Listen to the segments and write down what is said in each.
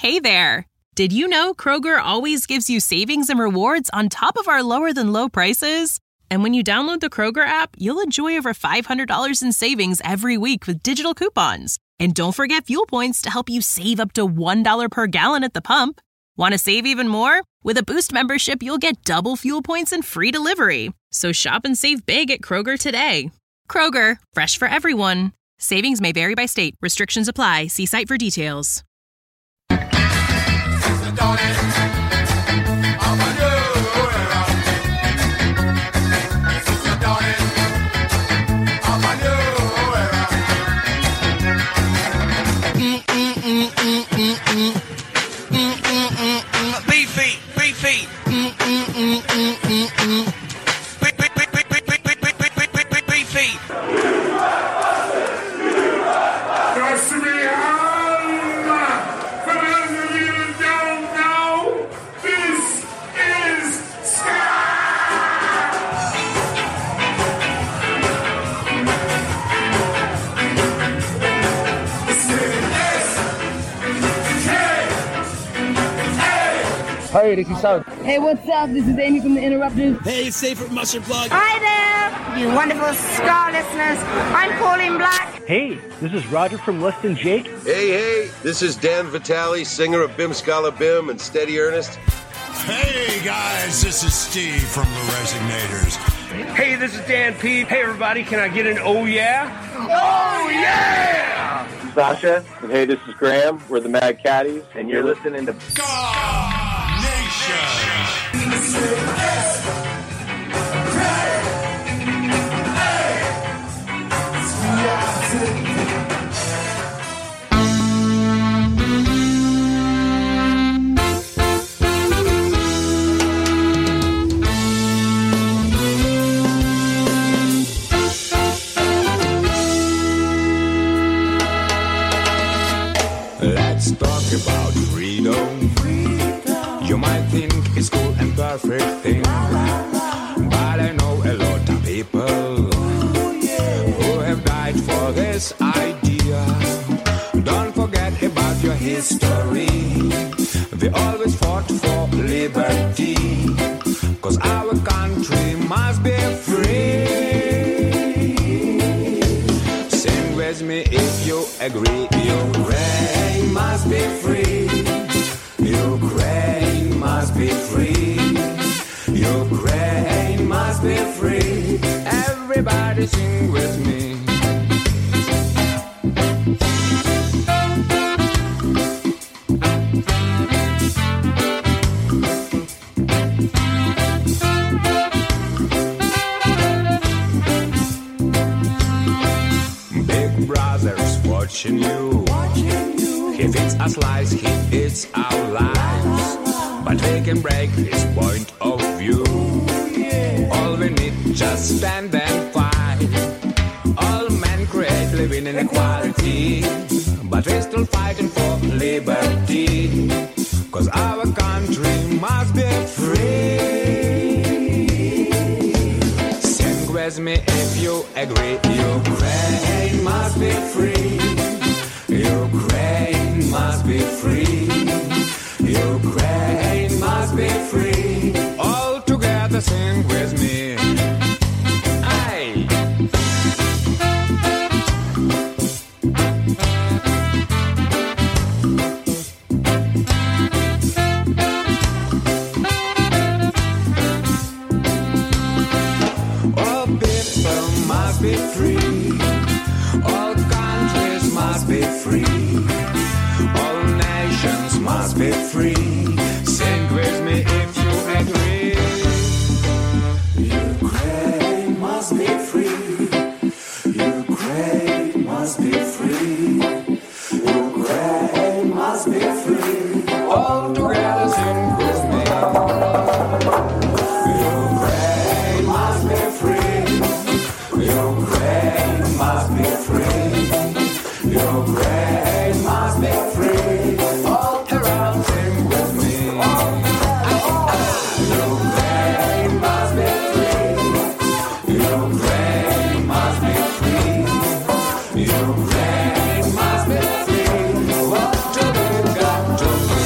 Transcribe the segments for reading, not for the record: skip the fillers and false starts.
Hey there! Did you know Kroger always gives you savings and rewards on top of our lower-than-low prices? And when you download the Kroger app, you'll enjoy over $500 in savings every week with digital coupons. And don't forget fuel points to help you save up to $1 per gallon at the pump. Want to save even more? With a Boost membership, you'll get double fuel points and free delivery. So shop and save big at Kroger today. Kroger, fresh for everyone. Savings may vary by state. Restrictions apply. See site for details. Beefy. Hey, this is South. Hey, what's up? This is Amy from The Interrupters. Hey, it's Safe from Mustard Plug. Hi there, you wonderful Scar listeners. I'm Pauline Black. Hey, this is Roger from Less Than Jake. Hey, this is Dan Vitale, singer of Bim Scala Bim and Steady Ernest. Hey, guys, this is Steve from The Resignators. Hey, this is Dan P. Hey, everybody, can I get an oh yeah? Oh yeah! Sasha, and hey, this is Graham. We're the Mad Caddies, and you're listening to God Nation. Let's talk about freedom. You might think it's cool and perfect thing, but I know a lot of people who have died for this idea. Don't forget about your history. They always fought for liberty, 'cause our country must be free. Sing with me if you agree. Ukraine must be free. Ukraine must be free. Ukraine must be free. Everybody sing with me. Big Brother's watching you. He feeds us lies, he eats our lives. But we can break his point of view. All we need, just stand and fight. All men create living inequality, but we're still fighting for liberty. 'Cause our country must be free. Sing with me if you agree. Ukraine must be free. Ukraine must be free. Ukraine must be free. All together sing with me. Aye. All people must be free. All countries must be free. All nations must be free. Sing with me if you agree. Ukraine must be free. Ukraine must be free. Ukraine must be free. All together sing with me. Ukraine must be free. Ukraine must be free. Ukraine must be free. All around sing with me. Ukraine must be free. Ukraine must be free. Ukraine must be free. What do we got to do?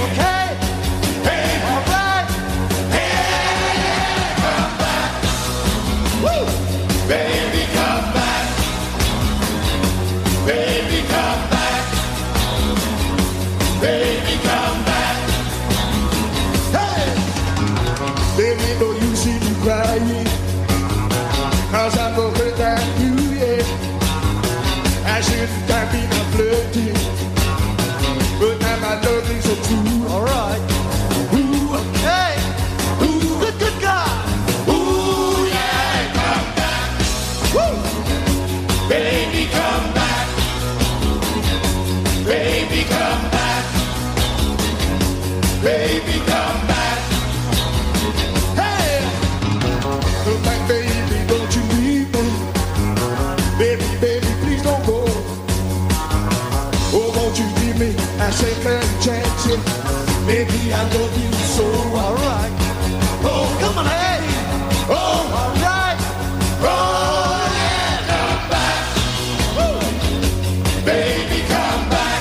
okay? Hey, all right. Hey, come back. Woo! Baby, come back. Baby, come back. Baby, come back. Hey! There ain't no use in you crying, 'cause I'm gonna hurt that you, yeah. I shouldn't have been a flirting, but now my love is so true. All right. Ooh, okay. Ooh, good God. Ooh, yeah, come back. Woo! Baby, come back. Baby, come back. Baby, come back. Hey! Come back, baby, don't you leave me. Baby, baby, please don't go. Oh, won't you give me a second chance? Yeah. Maybe I love you so. All right. Oh, come on, hey. Oh, all right. Oh, yeah, come back. Woo. Baby, come back.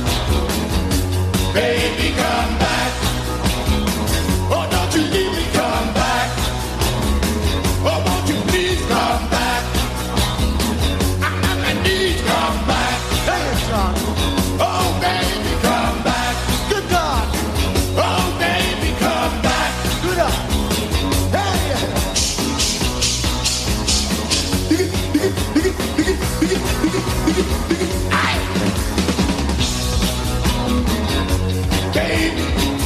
Baby, come back. Oh, don't you leave me, come back. Oh, won't you please come back. I need to come back. Hey, son. Oh, baby, come back. Good God. Oh, baby, come back. Good God. Hey. Dig it, dig it, dig it, dig it, dig it, dig it, dig it, dig it. Aye. Baby.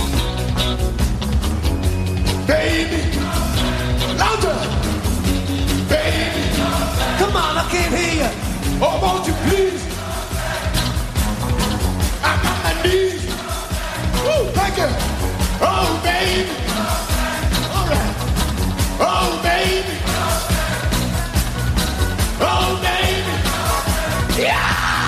Baby. Louder. Baby. Come on, I can't hear you. Oh, won't you please? I'm on my knees. Woo, thank you. Oh, baby. All right. Oh, baby. Oh, baby. Yeah.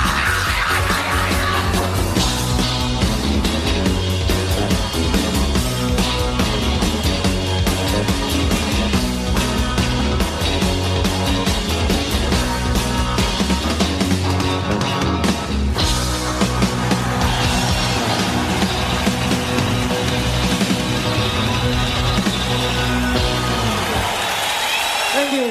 Thank you.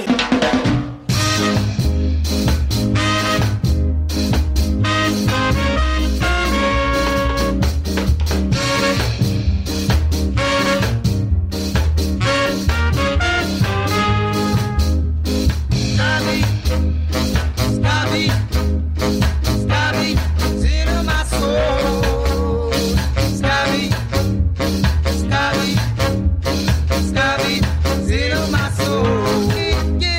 Scotty, zero my soul. Yeah.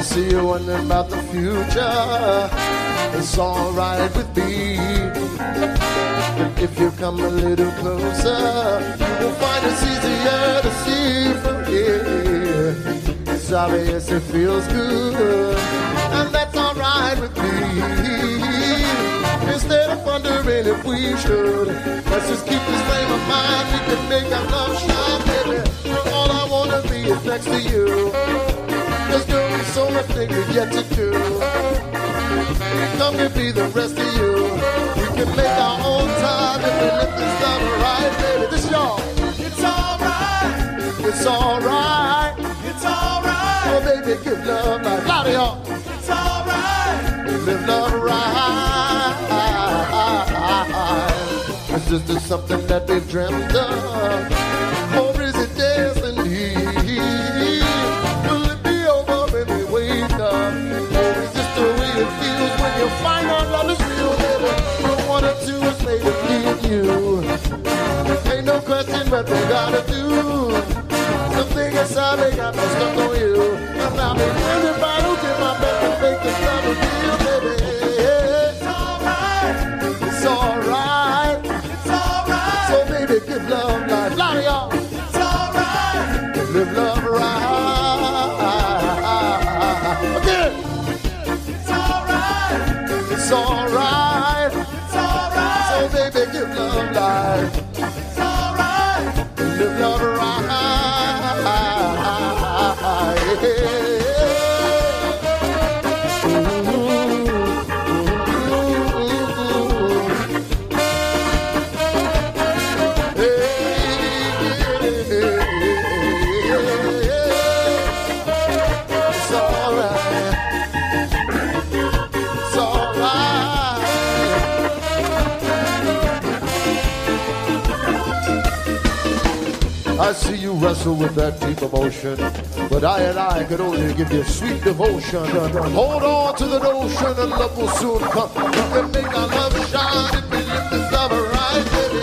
see you wondering about the future. It's alright with me. But if you come a little closer, you will find it's easier to see from here. It's obvious it feels good, and that's alright with me. Instead of wondering if we should, let's just keep this flame of mine. We can make our love shine, baby. All I wanna be is next to you. There's doing so much things we yet to do. Come and be the rest of you. We can make our own time if we live this love right, baby. This y'all. It's alright. It's alright. It's alright. Oh, baby, give love life. Loud y'all. It's alright. Live love right. It's just something that we dreamt of. Or is it destiny? Will it be over when we wake up? Or is this the way it feels when you find out love is real, baby? No one or two is made to leave you. Ain't no question what we gotta do. Something inside me got me stuck on you. And I'll be wondering if I don't get my best to make this love real, baby. It's alright. It's alright. It's alright. So baby, give love life. Loud y'all. It's alright. Live love right. Again. It's alright. It's alright. It's alright. So baby, give love life. It's alright. Live love right. I see you wrestle with that deep emotion, but I could only give you sweet devotion. Hold on to the notion and love will soon come. We can make our love shine if we live this love right, baby.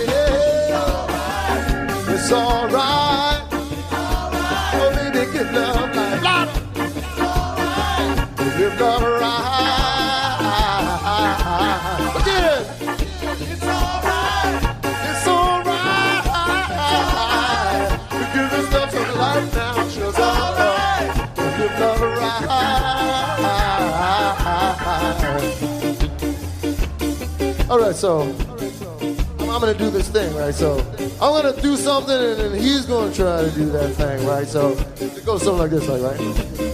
It's alright. Oh, baby, give love life. Give love right. Again. It's alright. It's alright. Give this love some life now. It's alright. Give love right. Alright, so I'm gonna do this thing, right? So I'm gonna do something and then he's gonna try to do that thing, right? So it goes something like this, like, right?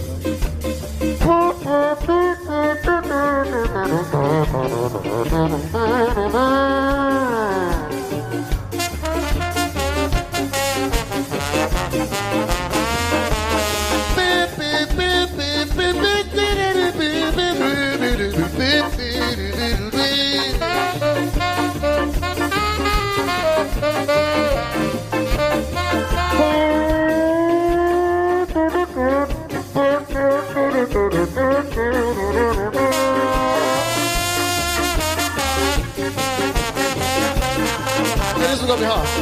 This is gonna be hard.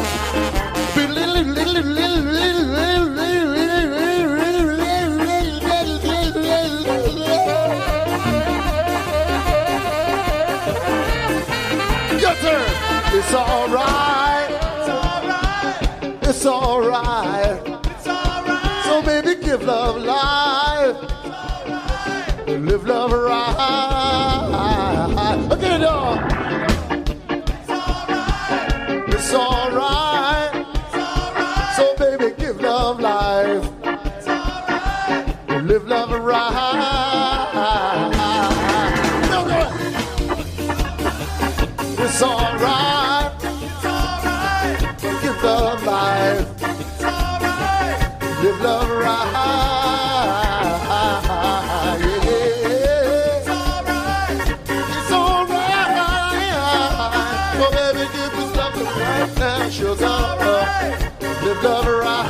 Your turn. It's alright. It's alright. It's alright. It's alright. So baby, give love life. It's alright. Live love right. Again, y'all. It's alright. It's alright. So baby, give love life. It's alright. Live love right. No, go ahead. It's alright. It's alright. Give love life. It's alright. Live love right. Yeah. It's alright. It's alright. So baby, give this love right now. She's alright. Live love right.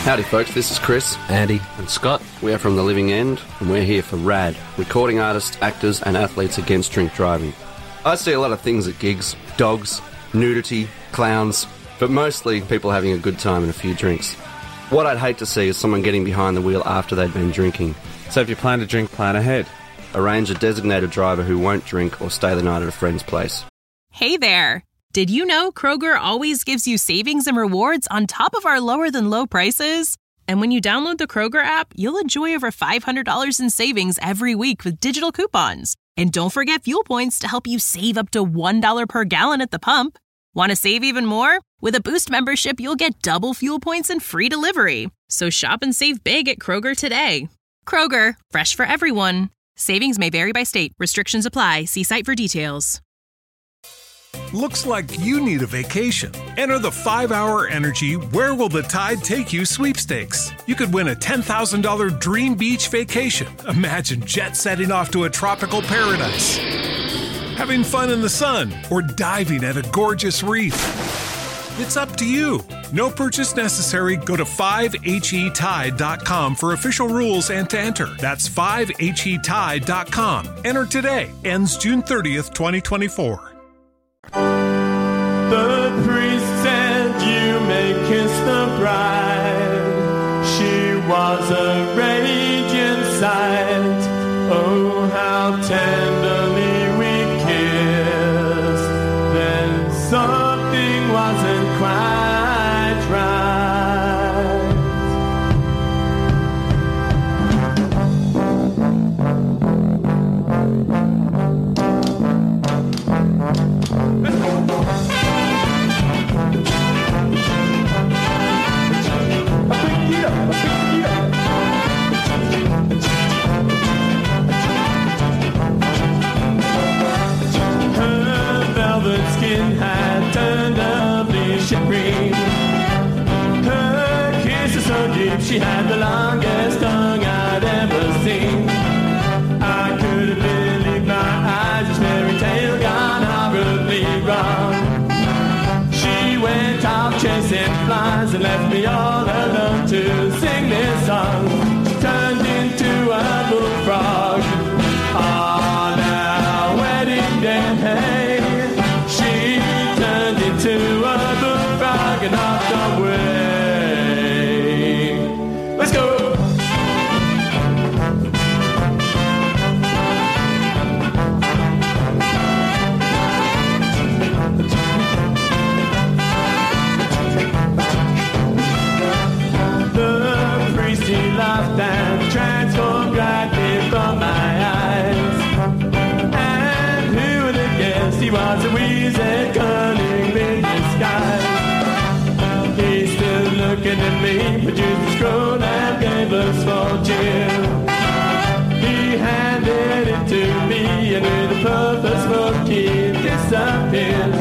Howdy folks, this is Chris, Andy and Scott. We are from The Living End and we're here for RAD, recording artists, actors and athletes against drink driving. I see a lot of things at gigs, dogs, nudity, clowns, but mostly people having a good time and a few drinks. What I'd hate to see is someone getting behind the wheel after they've been drinking. So if you plan to drink, plan ahead. Arrange a designated driver who won't drink or stay the night at a friend's place. Hey there! Did you know Kroger always gives you savings and rewards on top of our lower-than-low prices? And when you download the Kroger app, you'll enjoy over $500 in savings every week with digital coupons. And don't forget fuel points to help you save up to $1 per gallon at the pump. Want to save even more? With a Boost membership, you'll get double fuel points and free delivery. So shop and save big at Kroger today. Kroger, fresh for everyone. Savings may vary by state. Restrictions apply. See site for details. Looks like you need a vacation. Enter the 5-Hour Energy Where Will the Tide Take You sweepstakes. You could win a $10,000 dream beach vacation. Imagine jet setting off to a tropical paradise, having fun in the sun, or diving at a gorgeous reef. It's up to you. No purchase necessary. Go to 5HETide.com for official rules and to enter. That's 5HETide.com. Enter today. Ends June 30th, 2024. The priest said you may kiss the bride. She was a radiant sight. Oh, how tenderly we kissed. Then something wasn't quite right. She had the longest tongue I'd ever seen. I couldn't believe my eyes, this fairy tale gone horribly wrong. She went off chasing flies and left me all alone to sing this song. She turned into a bullfrog on our wedding day. She turned into a bullfrog and hopped away. Let's go! The priest, he laughed and transformed right before my eyes. And who would have guessed he was a wizard cunning in disguise. He's still looking at me, produced a scroll and gave us fortune. He handed it to me and with a purposeful key disappeared.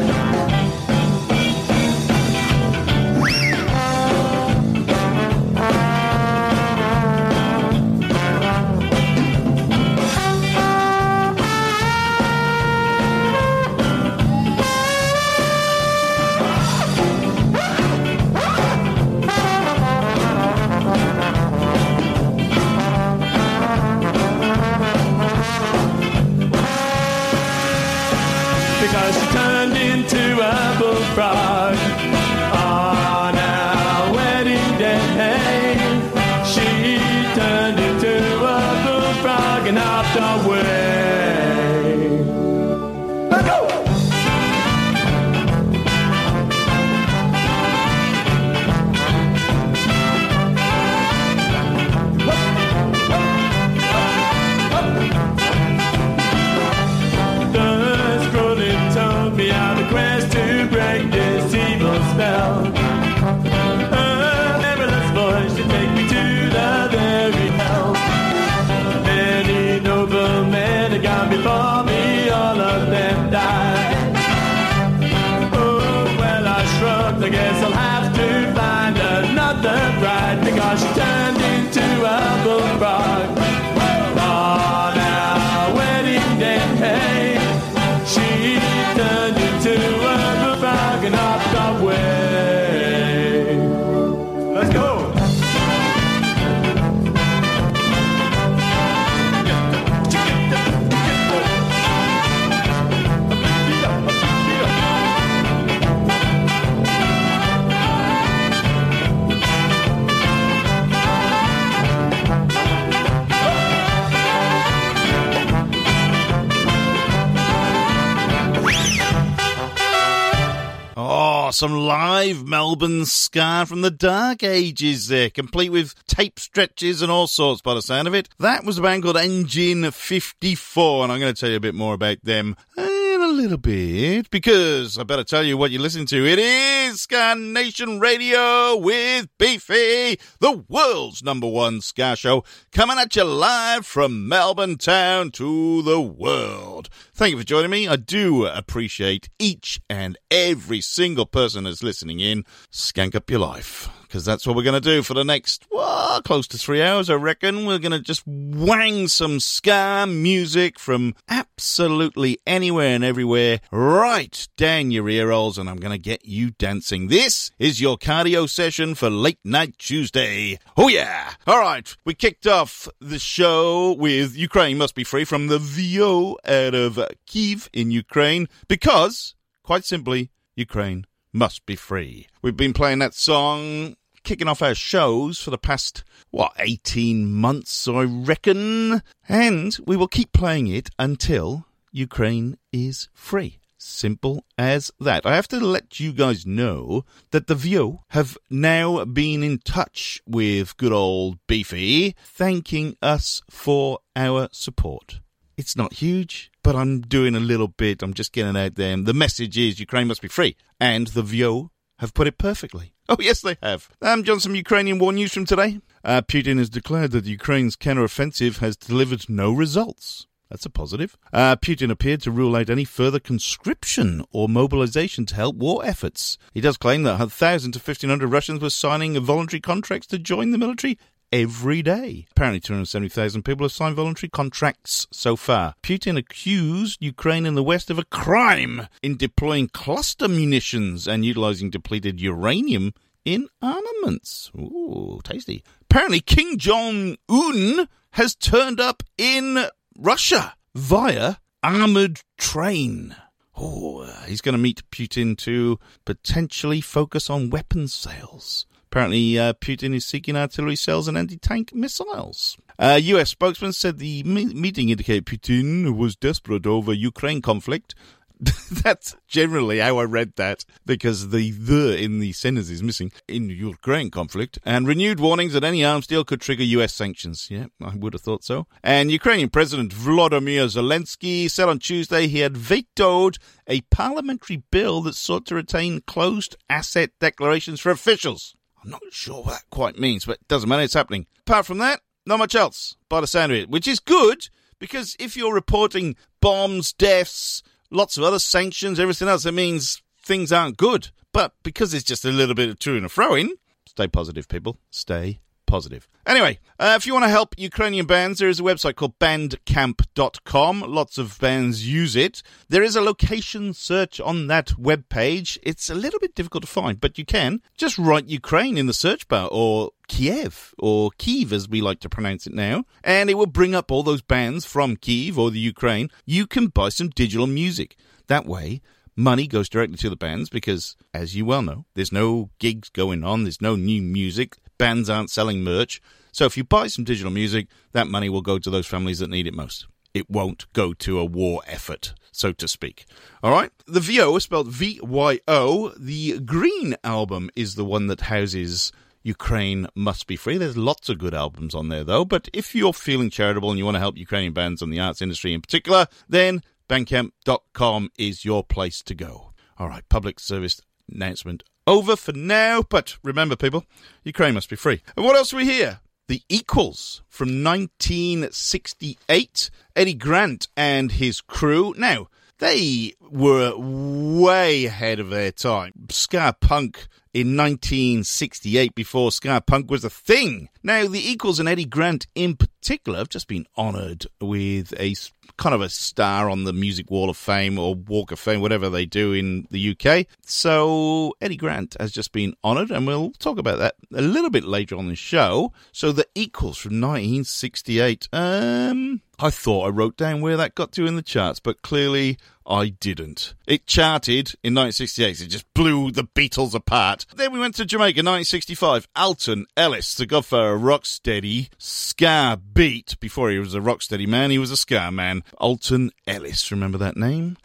Because she turned into a bullfrog on our wedding day. She turned into a bullfrog and hopped away. Let's go! Quest to break this evil spell. A marvelous voice should take me to the very hell. Many noble men have gone before me, all of them died. Oh, well, I shrugged, I guess I'll have to find another bride, because she turned into a bullfrog on our wedding day. She turned into a bullfrog and hopped away. Let's go! Oh, some live Melbourne ska from the dark ages there, complete with tape stretches and all sorts by the sound of it. That was a band called Engine 54, and I'm going to tell you a bit more about them in a little bit, because I better tell you what you're listening to. It is Ska Nation Radio with Beefy, the world's #1 ska show, coming at you live from Melbourne town to the world. Thank you for joining me. I do appreciate each and every single person that's listening in. Skank up your life, because that's what we're going to do for the next, close to 3 hours, I reckon. We're going to just wang some ska music from absolutely anywhere and everywhere right down your ear holes, and I'm going to get you dancing. This is your cardio session for Late Night Tuesday. Oh, yeah. All right. We kicked off the show with Ukraine Must Be Free from the VO out of Kyiv in Ukraine, because, quite simply, Ukraine must be free. We've been playing that song, kicking off our shows for the past, 18 months, I reckon. And we will keep playing it until Ukraine is free. Simple as that. I have to let you guys know that the VO have now been in touch with good old Beefy, thanking us for our support. It's not huge, but I'm doing a little bit. I'm just getting out there. The message is Ukraine must be free. And the VO have put it perfectly. Oh, yes, they have. John, some Ukrainian war news from today. Putin has declared that Ukraine's counteroffensive has delivered no results. That's a positive. Putin appeared to rule out any further conscription or mobilization to help war efforts. He does claim that 1,000 to 1,500 Russians were signing voluntary contracts to join the military every day. Apparently 270,000 people have signed voluntary contracts so far. Putin accused Ukraine and the West of a crime in deploying cluster munitions and utilizing depleted uranium in armaments. Ooh, tasty. Apparently King Jong-un has turned up in Russia via armored train. Oh, he's going to meet Putin to potentially focus on weapons sales. Apparently, Putin is seeking artillery cells and anti-tank missiles. A U.S. spokesman said the meeting indicated Putin was desperate over Ukraine conflict. That's generally how I read that, because the in the sentence is missing. In Ukraine conflict. And renewed warnings that any arms deal could trigger U.S. sanctions. Yeah, I would have thought so. And Ukrainian President Volodymyr Zelensky said on Tuesday he had vetoed a parliamentary bill that sought to retain closed asset declarations for officials. I'm not sure what that quite means, but it doesn't matter, it's happening. Apart from that, not much else by the sound of it, which is good, because if you're reporting bombs, deaths, lots of other sanctions, everything else, it means things aren't good. But because it's just a little bit of to and fro-in, stay positive, people. Stay positive. Anyway, if you want to help Ukrainian bands, there is a website called bandcamp.com. Lots of bands use it. There is a location search on that webpage. It's a little bit difficult to find, but you can just write Ukraine in the search bar, or Kiev, or Kyiv as we like to pronounce it now, and it will bring up all those bands from Kyiv or the Ukraine. You can buy some digital music. That way, money goes directly to the bands because, as you well know, there's no gigs going on, there's no new music, bands aren't selling merch. So if you buy some digital music, that money will go to those families that need it most. It won't go to a war effort, so to speak. All right? The VO is spelled V-Y-O. The Green album is the one that houses Ukraine Must Be Free. There's lots of good albums on there, though. But if you're feeling charitable and you want to help Ukrainian bands and the arts industry in particular, then Bandcamp.com is your place to go. All right, public service announcement over for now. But remember, people, Ukraine must be free. And what else do we hear? The Equals from 1968. Eddie Grant and his crew. Now, they were way ahead of their time. Ska punk in 1968, before ska punk was a thing. Now, the Equals and Eddie Grant in particular have just been honoured with a kind of a star on the Music Wall of Fame or Walk of Fame, whatever they do in the UK. So Eddie Grant has just been honoured, and we'll talk about that a little bit later on the show. So the Equals from 1968. I thought I wrote down where that got to in the charts, but clearly I didn't. It charted in 1968, so it just blew the Beatles apart. Then we went to Jamaica, 1965. Alton Ellis, the godfather of rocksteady ska beat. Before he was a rocksteady man, he was a ska man. Alton Ellis, remember that name?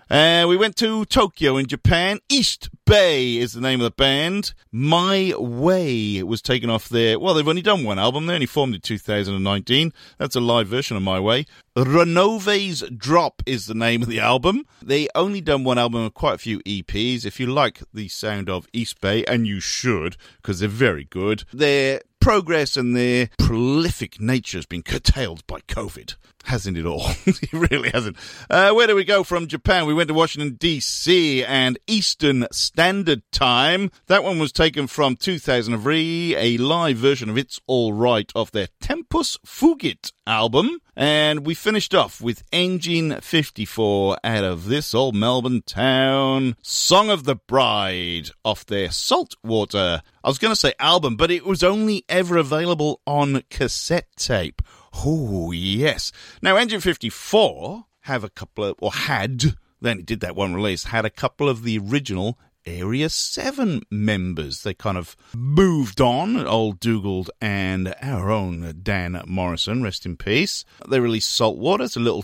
We went to Tokyo in Japan. East Bay is the name of the band. My Way was taken off there. Well, they've only done one album. They only formed in 2019. That's a live version of My Way. Renove's Drop is the name of the album. They only done one album and quite a few EPs. If you like the sound of East Bay, and you should, because they're very good, their progress and their prolific nature has been curtailed by COVID. Hasn't it all? It really hasn't. Where do we go from Japan? We went to Washington, D.C. and Eastern Standard Time. That one was taken from 2003, a live version of It's All Right off their Tempus Fugit album. And we finished off with Engine 54 out of this old Melbourne town. Song of the Bride off their Saltwater, I was going to say album, but it was only ever available on cassette tape. Oh, yes. Now, Engine 54 have a couple of, or had, then it did that one release, had a couple of the original Area 7 members. They kind of moved on, old Dougal and our own Dan Morrison, rest in peace. They released Saltwater. It's a little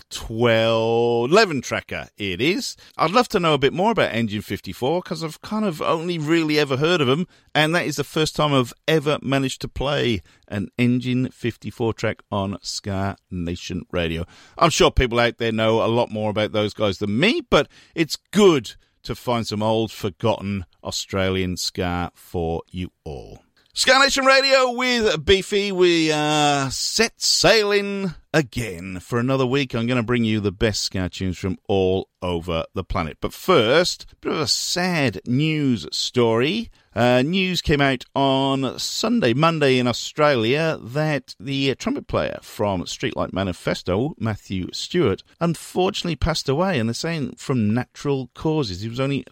11-tracker, it is. I'd love to know a bit more about Engine 54, because I've kind of only really ever heard of them, and that is the first time I've ever managed to play an Engine 54 track on Ska Nation Radio. I'm sure people out there know a lot more about those guys than me, but it's good to find some old, forgotten Australian ska for you all. Ska Nation Radio with Beefy. We are set sailing again for another week. I'm going to bring you the best ska tunes from all over the planet. But first, a bit of a sad news story. News came out on Monday in Australia, that the trumpet player from Streetlight Manifesto, Matthew Stewart, unfortunately passed away, and they're saying from natural causes. He was only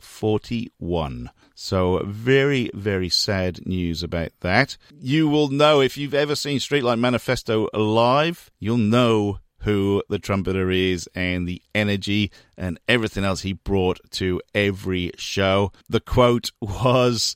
41. So very, very sad news about that. You will know, if you've ever seen Streetlight Manifesto live, you'll know who the trumpeter is and the energy and everything else he brought to every show. The quote was,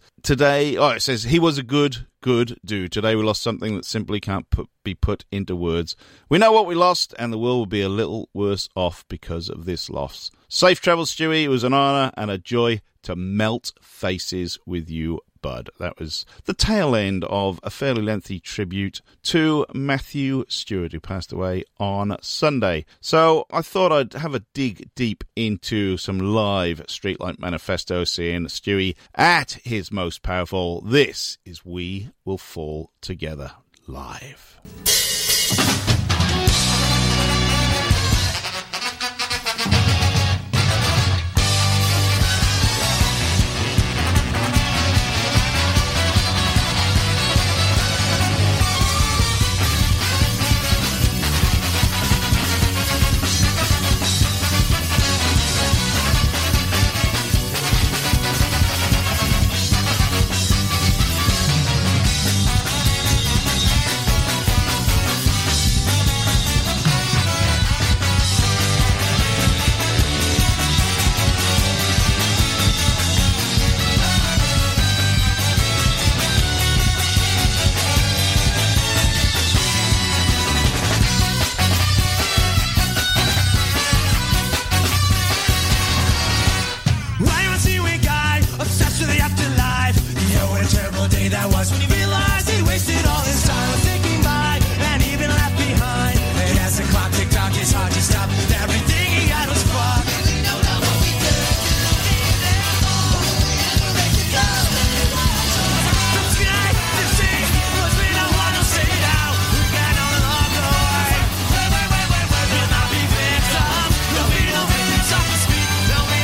it says, he was a good dude. Today we lost something that simply can't be put into words. We know what we lost, and the world will be a little worse off because of this loss. Safe travels, Stewie. It was an honour and a joy to melt faces with you, bud. That was the tail end of a fairly lengthy tribute to Matthew Stewart, who passed away on Sunday. So I thought I'd have a dig deep into some live Streetlight Manifesto, seeing Stewie at his most powerful. This is We Will Fall Together live.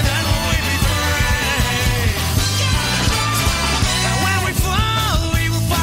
We will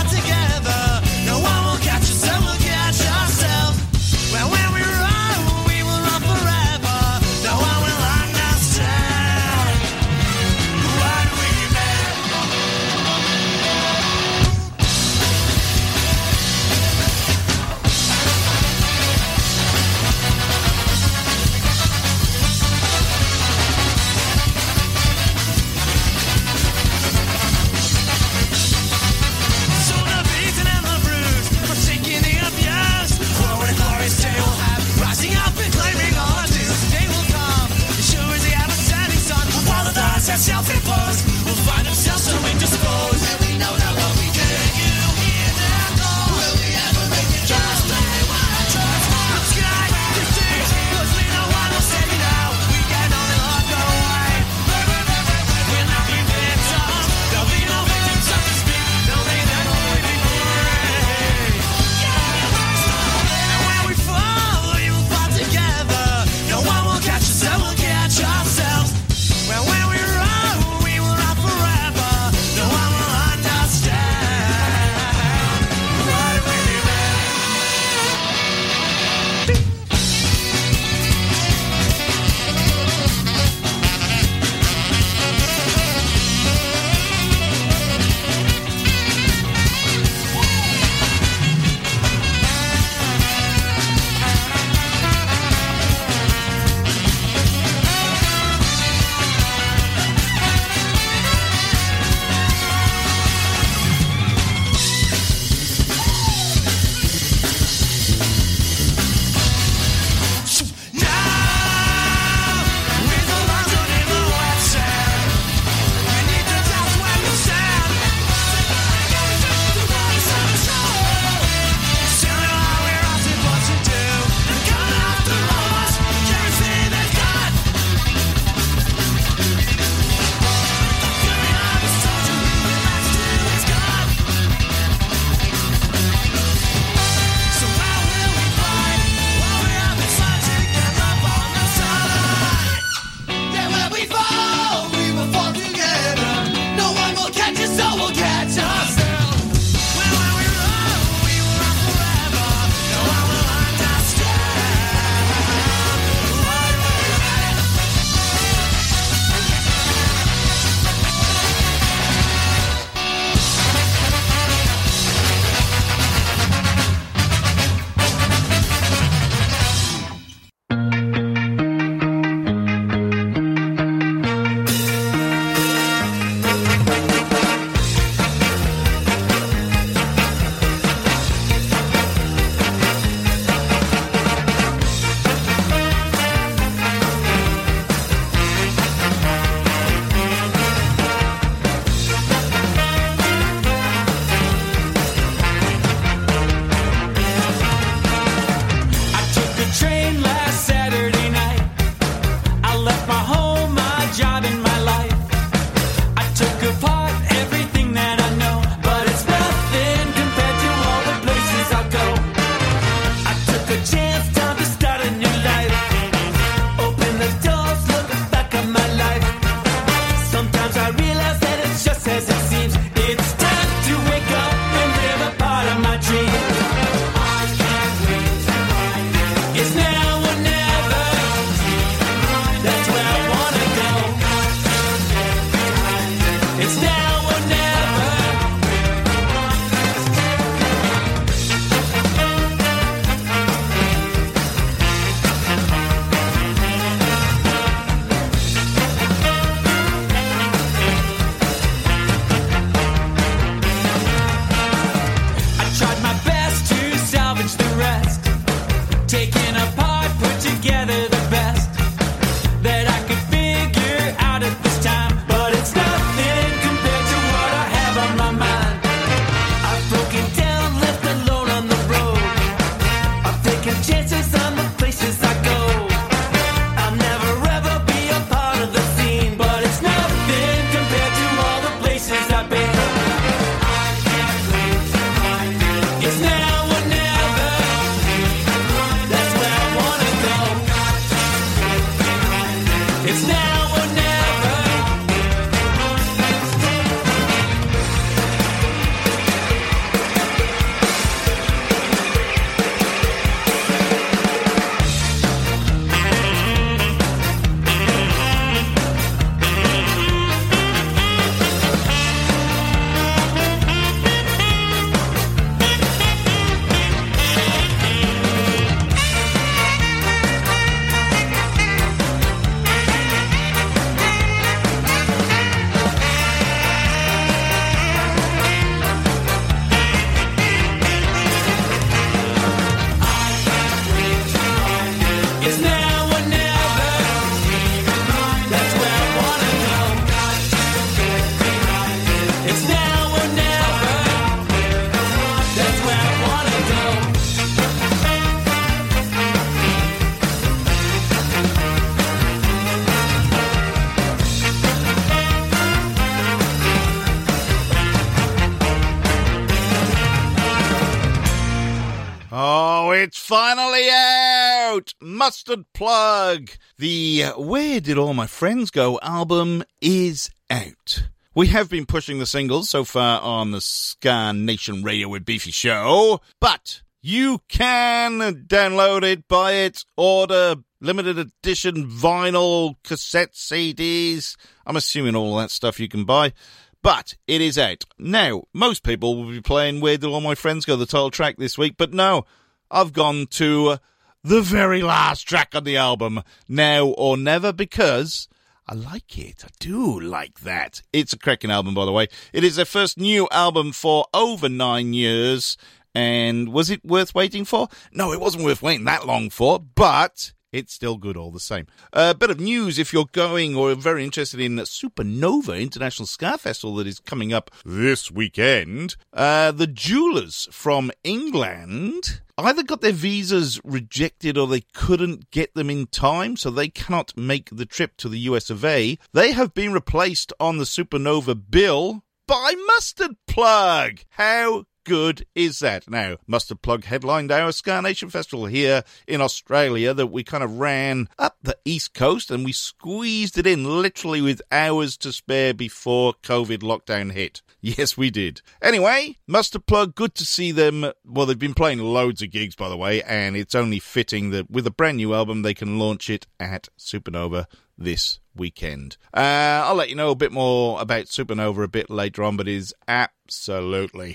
it's finally out! Mustard Plug! The Where Did All My Friends Go album is out. We have been pushing the singles so far on the Ska Nation Radio with Beefy show, but you can download it, buy it, order limited edition vinyl, cassette CDs. I'm assuming all that stuff you can buy. But it is out. Now, most people will be playing Where Did All My Friends Go, the title track this week, but no, I've gone to the very last track on the album, Now or Never, because I like it. I do like that. It's a cracking album, by the way. It is their first new album for over 9 years, and was it worth waiting for? No, it wasn't worth waiting that long for, but it's still good all the same. A bit of news if you're going or very interested in Supernova International Ska Festival that is coming up this weekend. The Jewelers from England either got their visas rejected or they couldn't get them in time, so they cannot make the trip to the US of A. They have been replaced on the Supernova bill by Mustard Plug. How good is that? Now, Mustard Plug headlined our Ska Nation Festival here in Australia that we kind of ran up the East Coast, and we squeezed it in literally with hours to spare before COVID lockdown hit. Yes, we did. Anyway, Mustard Plug, good to see them. Well, they've been playing loads of gigs, by the way, and it's only fitting that with a brand new album, they can launch it at Supernova this weekend. I'll let you know a bit more about Supernova a bit later on, but it is absolutely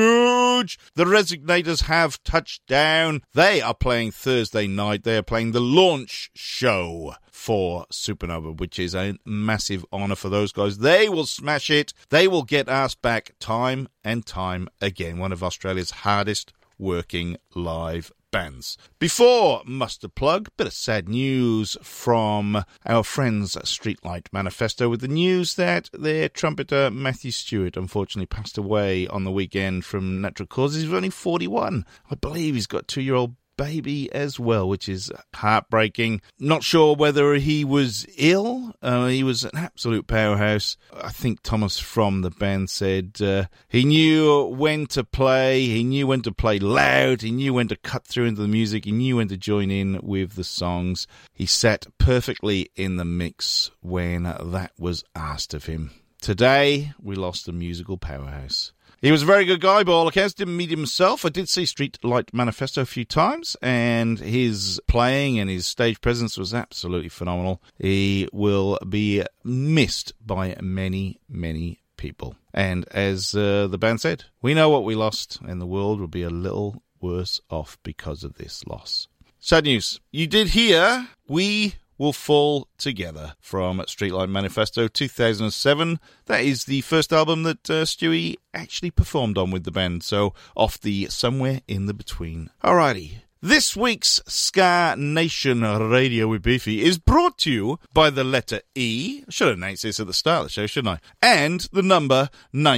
huge. The Resignators have touched down. They are playing Thursday night. They are playing the launch show for Supernova, which is a massive honour for those guys. They will smash it. They will get asked back time and time again. One of Australia's hardest working live bands. Before Mustard Plug, bit of sad news from our friends at Streetlight Manifesto with the news that their trumpeter Matthew Stewart unfortunately passed away on the weekend from natural causes. He was only 41. I believe he's got a 2-year-old baby as well, which is heartbreaking. Not sure whether he was ill. He was an absolute powerhouse. I think Thomas from the band said he knew when to play, he knew when to play loud, he knew when to cut through into the music, he knew when to join in with the songs. He sat perfectly in the mix when that was asked of him. Today, we lost a musical powerhouse. He was a very good guy, by all accounts. Didn't meet him myself. I did see Streetlight Manifesto a few times, and his playing and his stage presence was absolutely phenomenal. He will be missed by many, many people. And as the band said, we know what we lost, and the world will be a little worse off because of this loss. Sad news. You did hear We Will Fall Together from Streetlight Manifesto 2007. That is the first album that Stewie actually performed on with the band, so off the Somewhere in the Between. Alrighty. This week's Ska Nation Radio with Beefy is brought to you by the letter E. I should have announced this at the start of the show, shouldn't I? And the number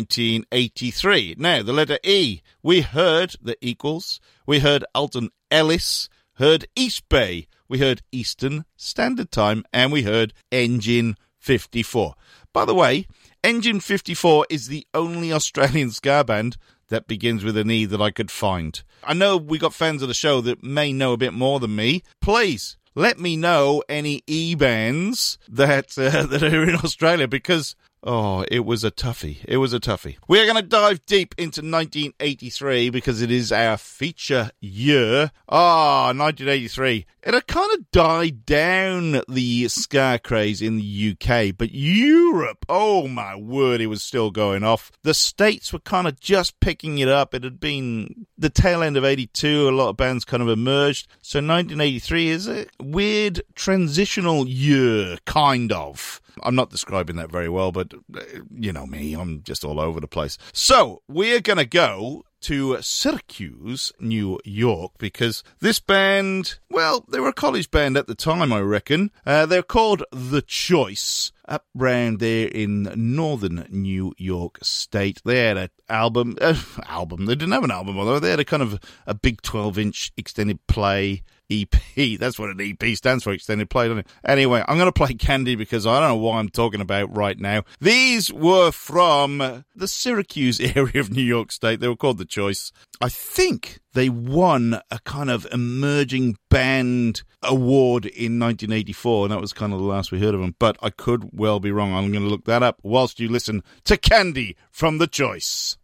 1983. Now, the letter E. We heard the Equals. We heard Alton Ellis. Heard East Bay. We heard Eastern Standard Time, and we heard Engine 54. By the way, Engine 54 is the only Australian ska band that begins with an E that I could find. I know we got fans of the show that may know a bit more than me. Please, let me know any E bands that are in Australia, because it was a toughie. It was a toughie. We are going to dive deep into 1983 because it is our feature year. 1983. It had kind of died down, the ska craze in the UK, but Europe, oh my word, it was still going off. The States were kind of just picking it up. It had been the tail end of 82. A lot of bands kind of emerged. So 1983 is a weird transitional year, kind of. I'm not describing that very well, but you know me, I'm just all over the place. So, we're going to go to Syracuse, New York, because this band, well, they were a college band at the time, I reckon. They're called The Choice, up round there in northern New York State. They had an album, they didn't have an album, although they had a kind of a big 12-inch extended play EP. That's what an EP stands for, extended play, doesn't it? Anyway, I'm going to play Candy because I don't know what I'm talking about right now. These were from the Syracuse area of New York State. They were called The Choice. I think they won a kind of emerging band award in 1984, and that was kind of the last we heard of them. But I could well be wrong. I'm going to look that up whilst you listen to Candy from The Choice.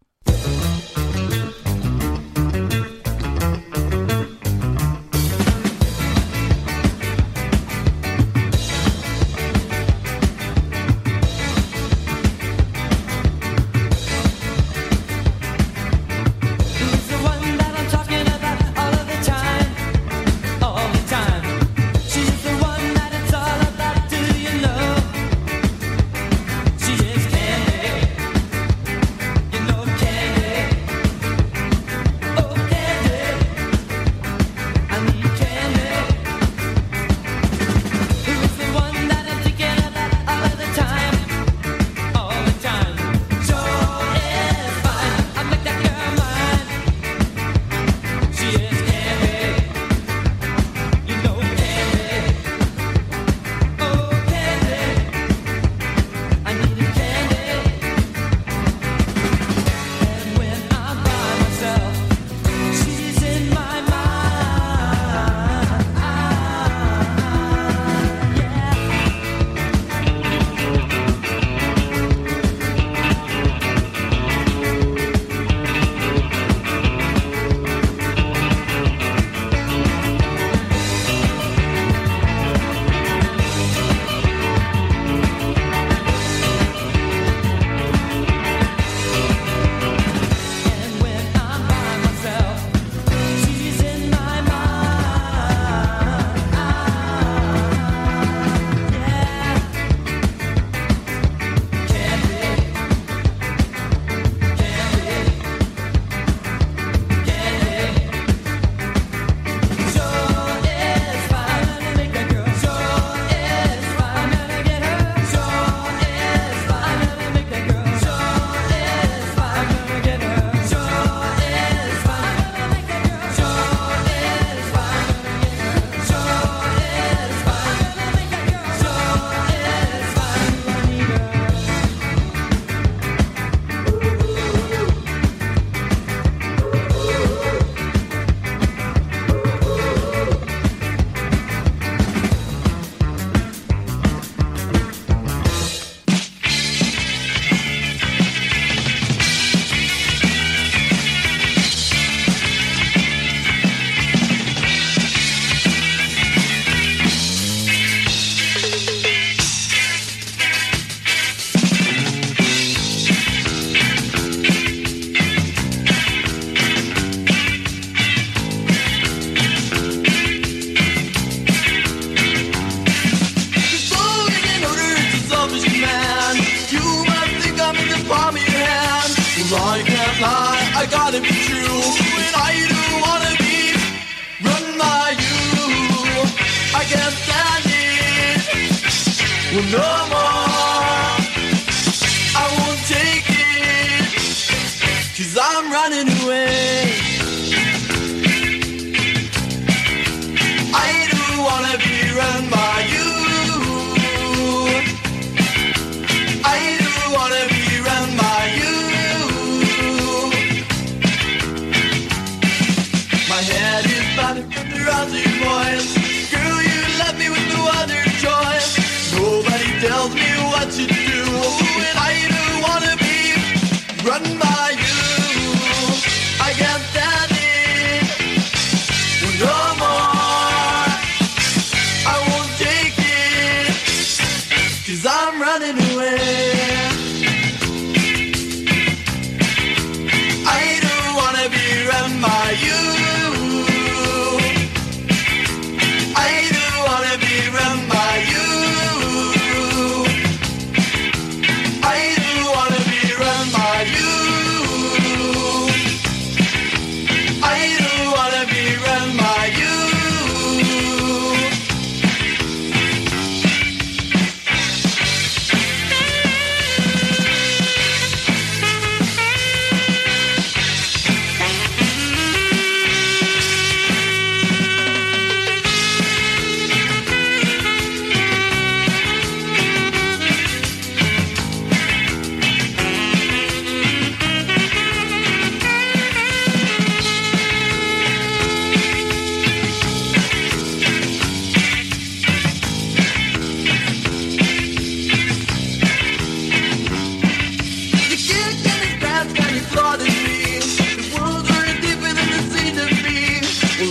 I gotta be true, and I don't wanna be run by you. I can't stand it, well, no more. I won't take it, 'cause I'm running away. I don't wanna be run by you. I don't wanna be run by you. My head is battered from the rosy boys. Girl, you left me with no other choice. Nobody tells me what to do, and I don't wanna be run by you. I can't stand it, well, no more. I won't take it, 'cause I'm running away. I don't wanna be run by you. I don't wanna be run by you. I don't wanna be run by you.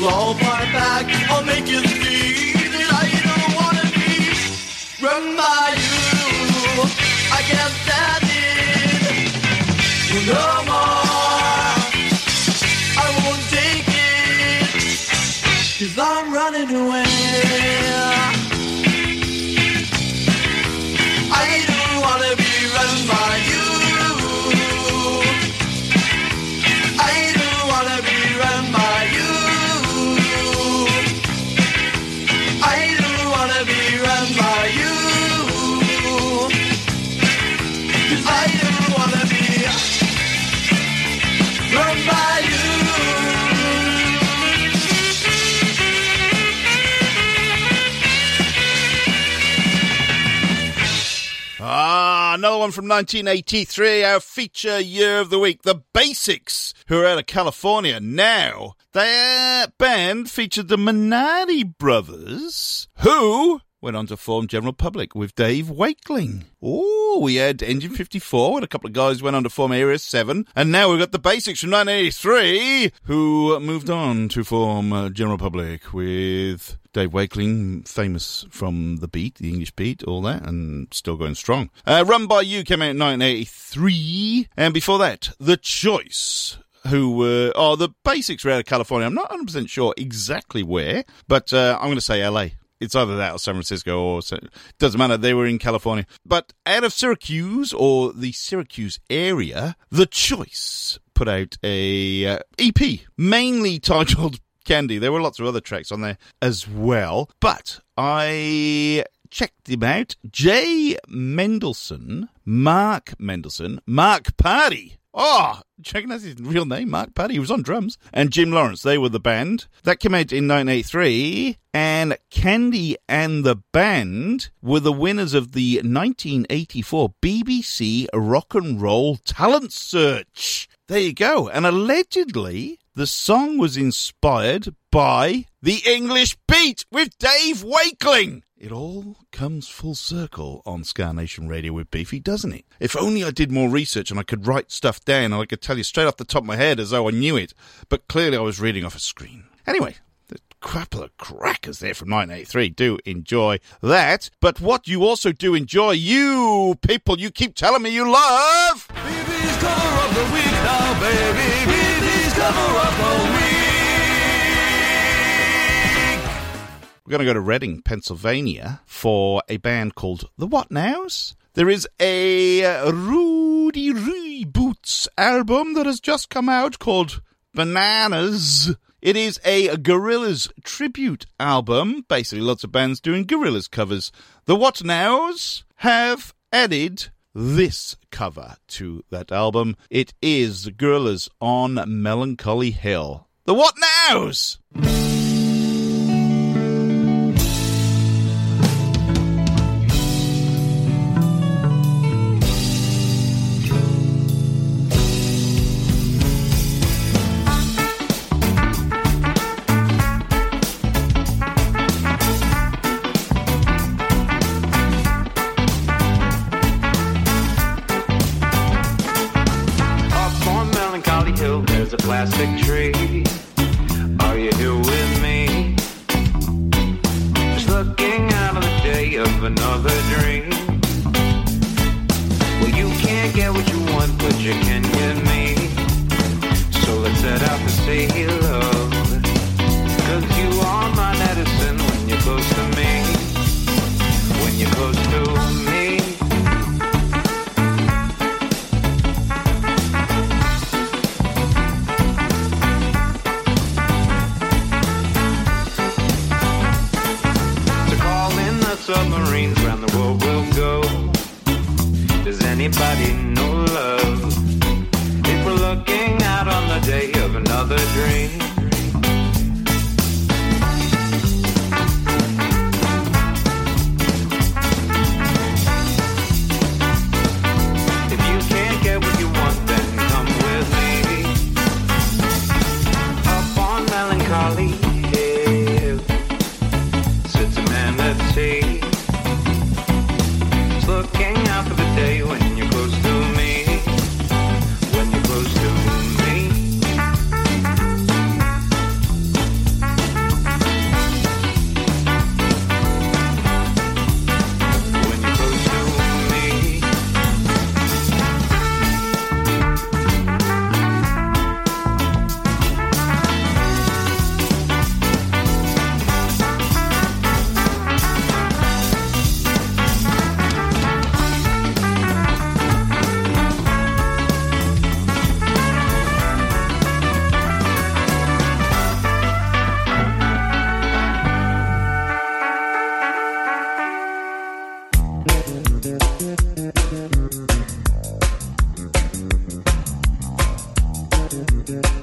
all far back. I'll make you see that I don't wanna be run by you. I can't stand it no more. I won't take it, 'cause I'm running away. I don't wanna be run by you. I don't wanna be run by you. I don't wanna be run by you. 'Cause I don't wanna be run by you. Another one from 1983, our feature year of the week, The Basics, who are out of California now. Their band featured the Minardi Brothers, who went on to form General Public with Dave Wakeling. Oh, we had Engine 54, and a couple of guys went on to form Area 7, and now we've got the Basics from 1983, who moved on to form General Public with Dave Wakeling, famous from the beat, the English beat, all that, and still going strong. Run By You came out in 1983, and before that, The Choice, who were, the Basics were out of California. I'm not 100% sure exactly where, but I'm going to say LA. It's either that or San Francisco, or doesn't matter. They were in California. But out of Syracuse, or the Syracuse area, The Choice put out a EP, mainly titled Candy. There were lots of other tracks on there as well. But I checked them out. Jay Mendelson, Mark Party. Oh, checking out his real name, Mark Paddy. He was on drums. And Jim Lawrence, they were the band. That came out in 1983. And Candy and the Band were the winners of the 1984 BBC Rock and Roll Talent Search. There you go. And allegedly, the song was inspired by The English Beat with Dave Wakeling. It all comes full circle on Ska Nation Radio with Beefy, doesn't it? If only I did more research and I could write stuff down and I could tell you straight off the top of my head as though I knew it. But clearly I was reading off a screen. Anyway, the couple of crackers there from 1983. Do enjoy that. But what you also do enjoy, you people you keep telling me you love. Baby's cover of the week now, baby. Baby's cover of the week. We're going to go to Reading, Pennsylvania for a band called The What Nows. There is a Rudy Reboots album that has just come out called Bananas. It is a Gorillaz tribute album. Basically, lots of bands doing Gorillaz covers. The What Nows have added this cover to that album. It is the Gorillaz on Melancholy Hill. The What Nows! A plastic tree. Are you here with me? Just looking out of the day of another dream. Well, you can't get what you want, but you can get me. So let's set out to see love. 'Cause you are my medicine when you're close to me. When you're close to me. Submarines round the world will go. Does anybody know love? If we're looking out on the day of another dream. If you can't get what you want, then come with me. Up on Melancholy Hill sits a man at sea. Looking out for the day when you're close to me. When you're close to me.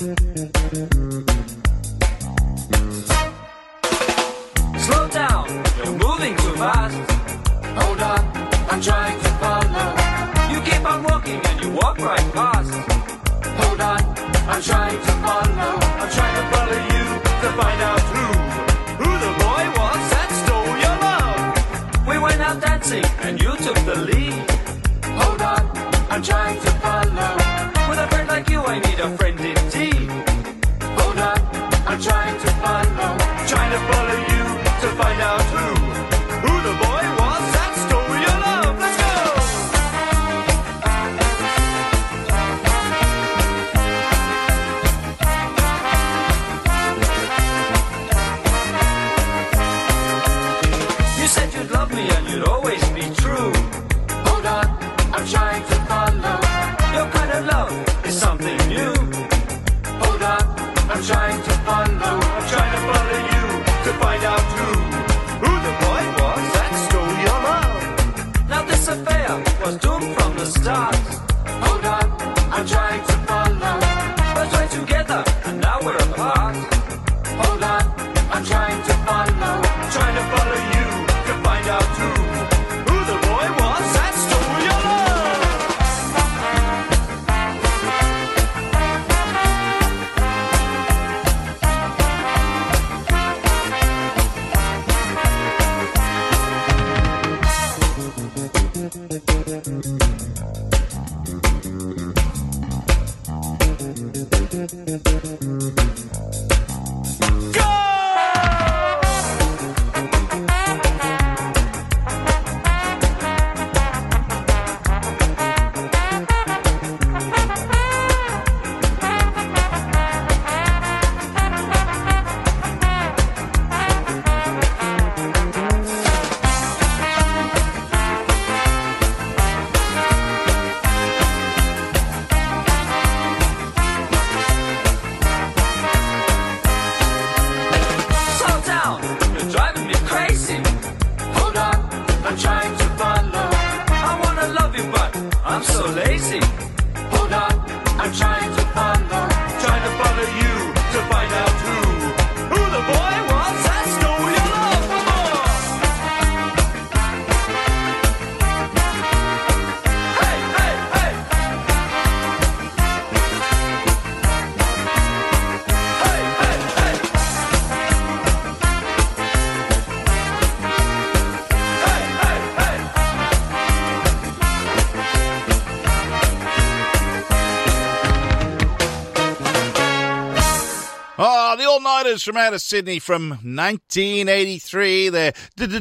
Slow down, you're moving too fast. Hold on, I'm trying to follow. You keep on walking and you walk right past. Hold on, I'm trying to follow. I'm trying to follow you to find out who the boy was that stole your love. We went out dancing and you took the lead. Hold on, I'm trying to follow. With a friend like you, I need a friend indeed. Hold on, I'm trying to follow. Trying to follow you to find out who the boy was that stole your love. Let's go! You said you'd love me and you'd always be true. Hold on, I'm trying to follow. Your kind of love is something new. Hold on, I'm trying to follow. I'm trying to follow you to find out who the boy was that stole your love. Now this affair was doomed from the start. Hold on, I'm trying to follow. First we're together and now we're apart. Hold on, I'm trying to follow. Trying to follow you to find out who the boy was that stole your love. All-Nighters from out of Sydney from 1983, their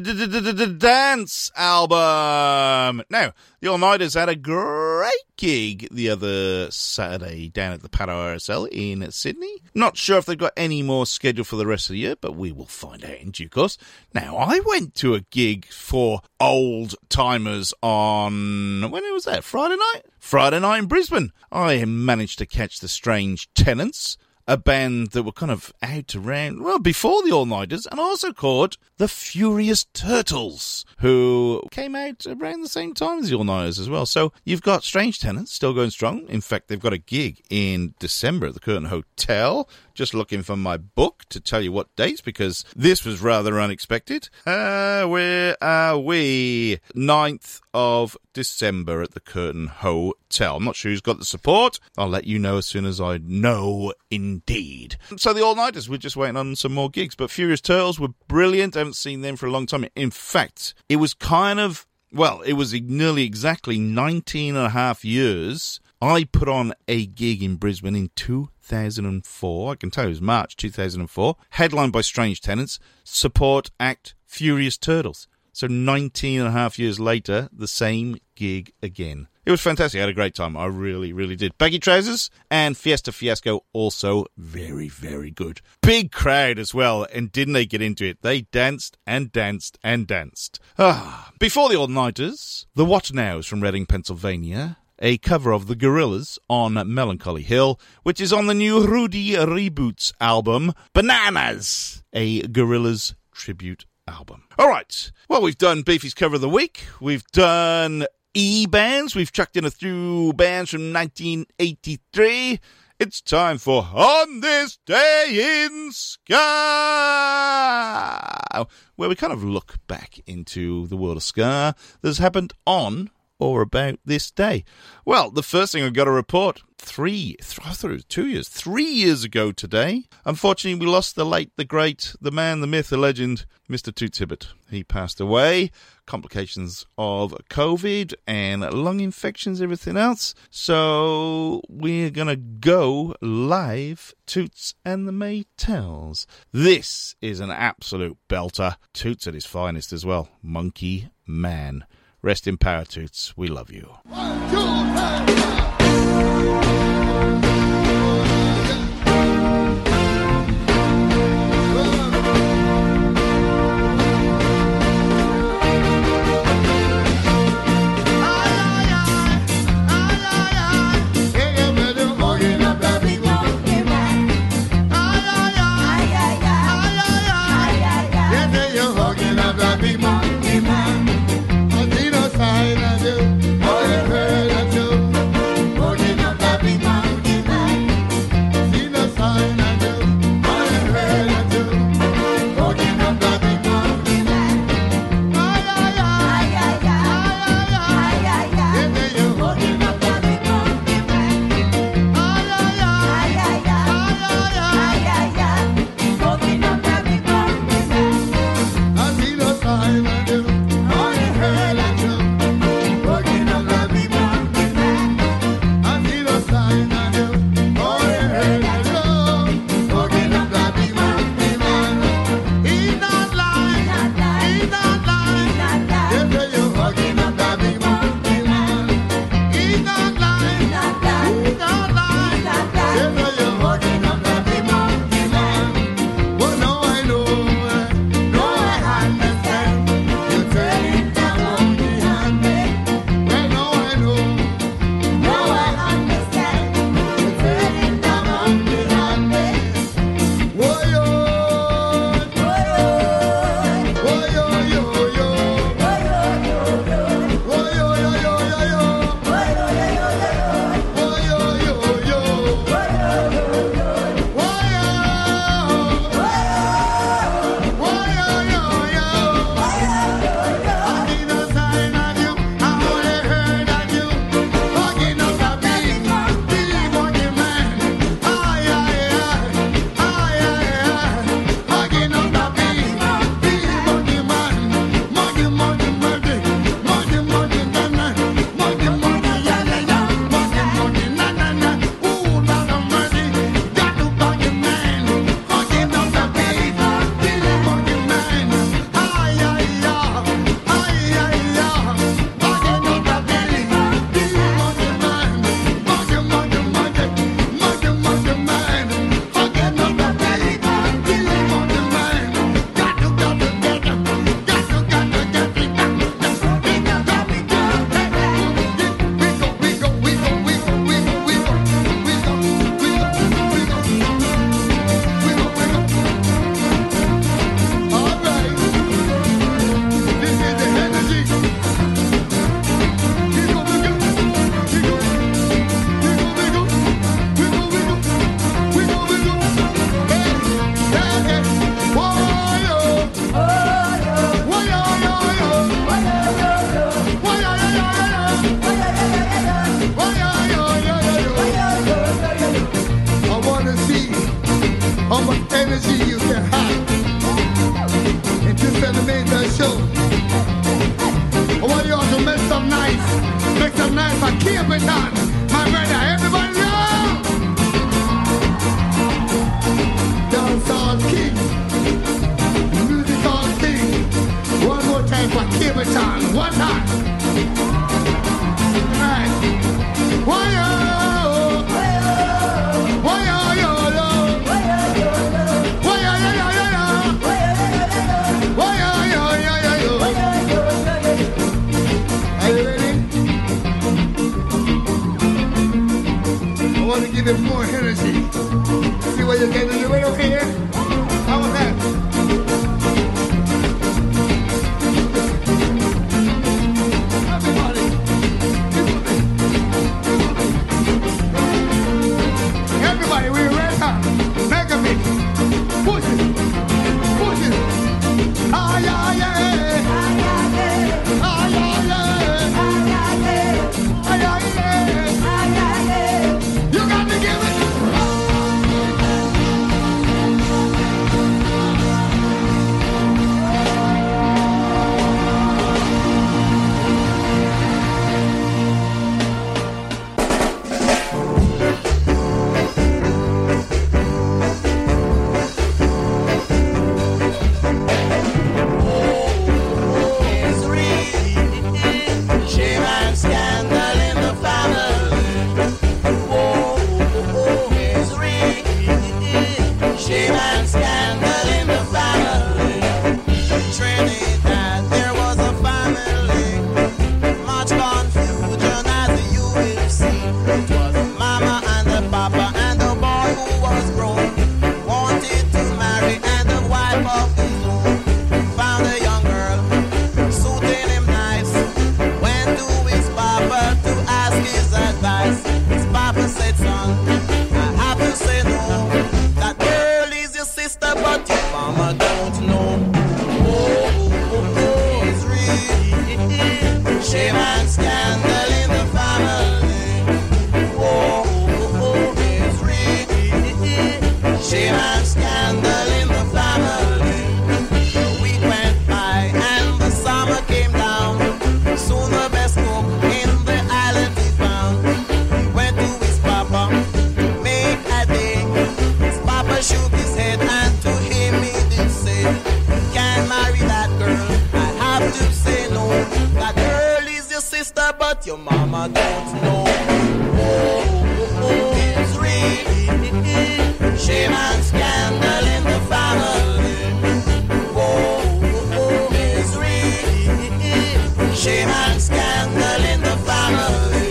Dance album. Now, the All-Nighters had a great gig the other Saturday down at the Pato RSL in Sydney. Not sure if they've got any more scheduled for the rest of the year, but we will find out in due course. Now, I went to a gig for old-timers on, when was that, Friday night? Friday night in Brisbane. I managed to catch the Strange Tenants, a band that were kind of out around, well, before the All-Nighters, and also called the Furious Turtles, who came out around the same time as the All-Nighters as well. So you've got Strange Tenants still going strong. In fact, they've got a gig in December at the Curtin Hotel. Just looking for my book to tell you what dates, because this was rather unexpected. Where are we? 9th of December at the Curtin Hotel. I'm not sure who's got the support. I'll let you know as soon as I know indeed. So the All-Nighters, we're just waiting on some more gigs. But Furious Turtles were brilliant. I haven't seen them for a long time. In fact, it was kind of, well, it was nearly exactly 19 and a half years. I put on a gig in Brisbane in 2004. I can tell you it was March 2004. Headlined by Strange Tenants. Support act Furious Turtles. So 19 and a half years later, the same gig again. It was fantastic. I had a great time. I really, really did. Baggy Trousers and Fiesta Fiasco also very, very good. Big crowd as well. And didn't they get into it? They danced and danced and danced. Before the All-Nighters, the What Nows from Reading, Pennsylvania. A cover of The Gorillaz on Melancholy Hill, which is on the new Rudy Reboots album, Bananas, a Gorillaz tribute album. All right. Well, we've done Beefy's Cover of the Week. We've done E-bands. We've chucked in a few bands from 1983. It's time for On This Day in Ska, where we kind of look back into the world of ska that has happened on or about this day. Well, the first thing I've got to report, 3 years ago today, unfortunately we lost the late, the great, the man, the myth, the legend, Mr. Toots Hibbert. He passed away, complications of COVID and lung infections, everything else. So we're going to go live, Toots and the Maytals. This is an absolute belter. Toots at his finest as well. Monkey Man. Rest in power, Toots. We love you. 1, 2, 1. was grown, wanted to marry and the wife of his own. Found a young girl, suiting him nice. Went to his papa to ask his advice. His papa said, son, I have to say no. That girl is your sister, but your mama don't know. It's really shame and scandal in the family. It's really shame and scandal in the family. The week went by and the summer came down. Soon the best cook in the island he found. He went to his papa to make a day. His papa shook his head and to him he did say, you can't marry that girl, I have to say no. That girl is your sister but your mama don't know. It's really shame and scandal in the family. It's really shame and scandal in the family.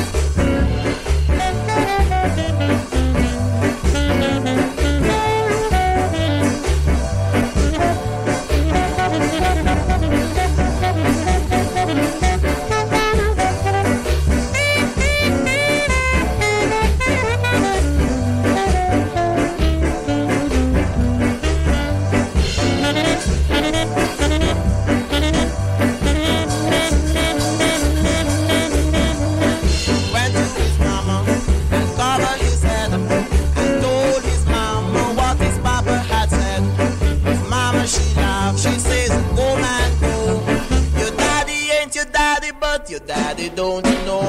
Went to his mama and covered his head and told his mama what his papa had said. His mama, she laughed, she says, go man, go. Your daddy ain't your daddy, but your daddy don't know.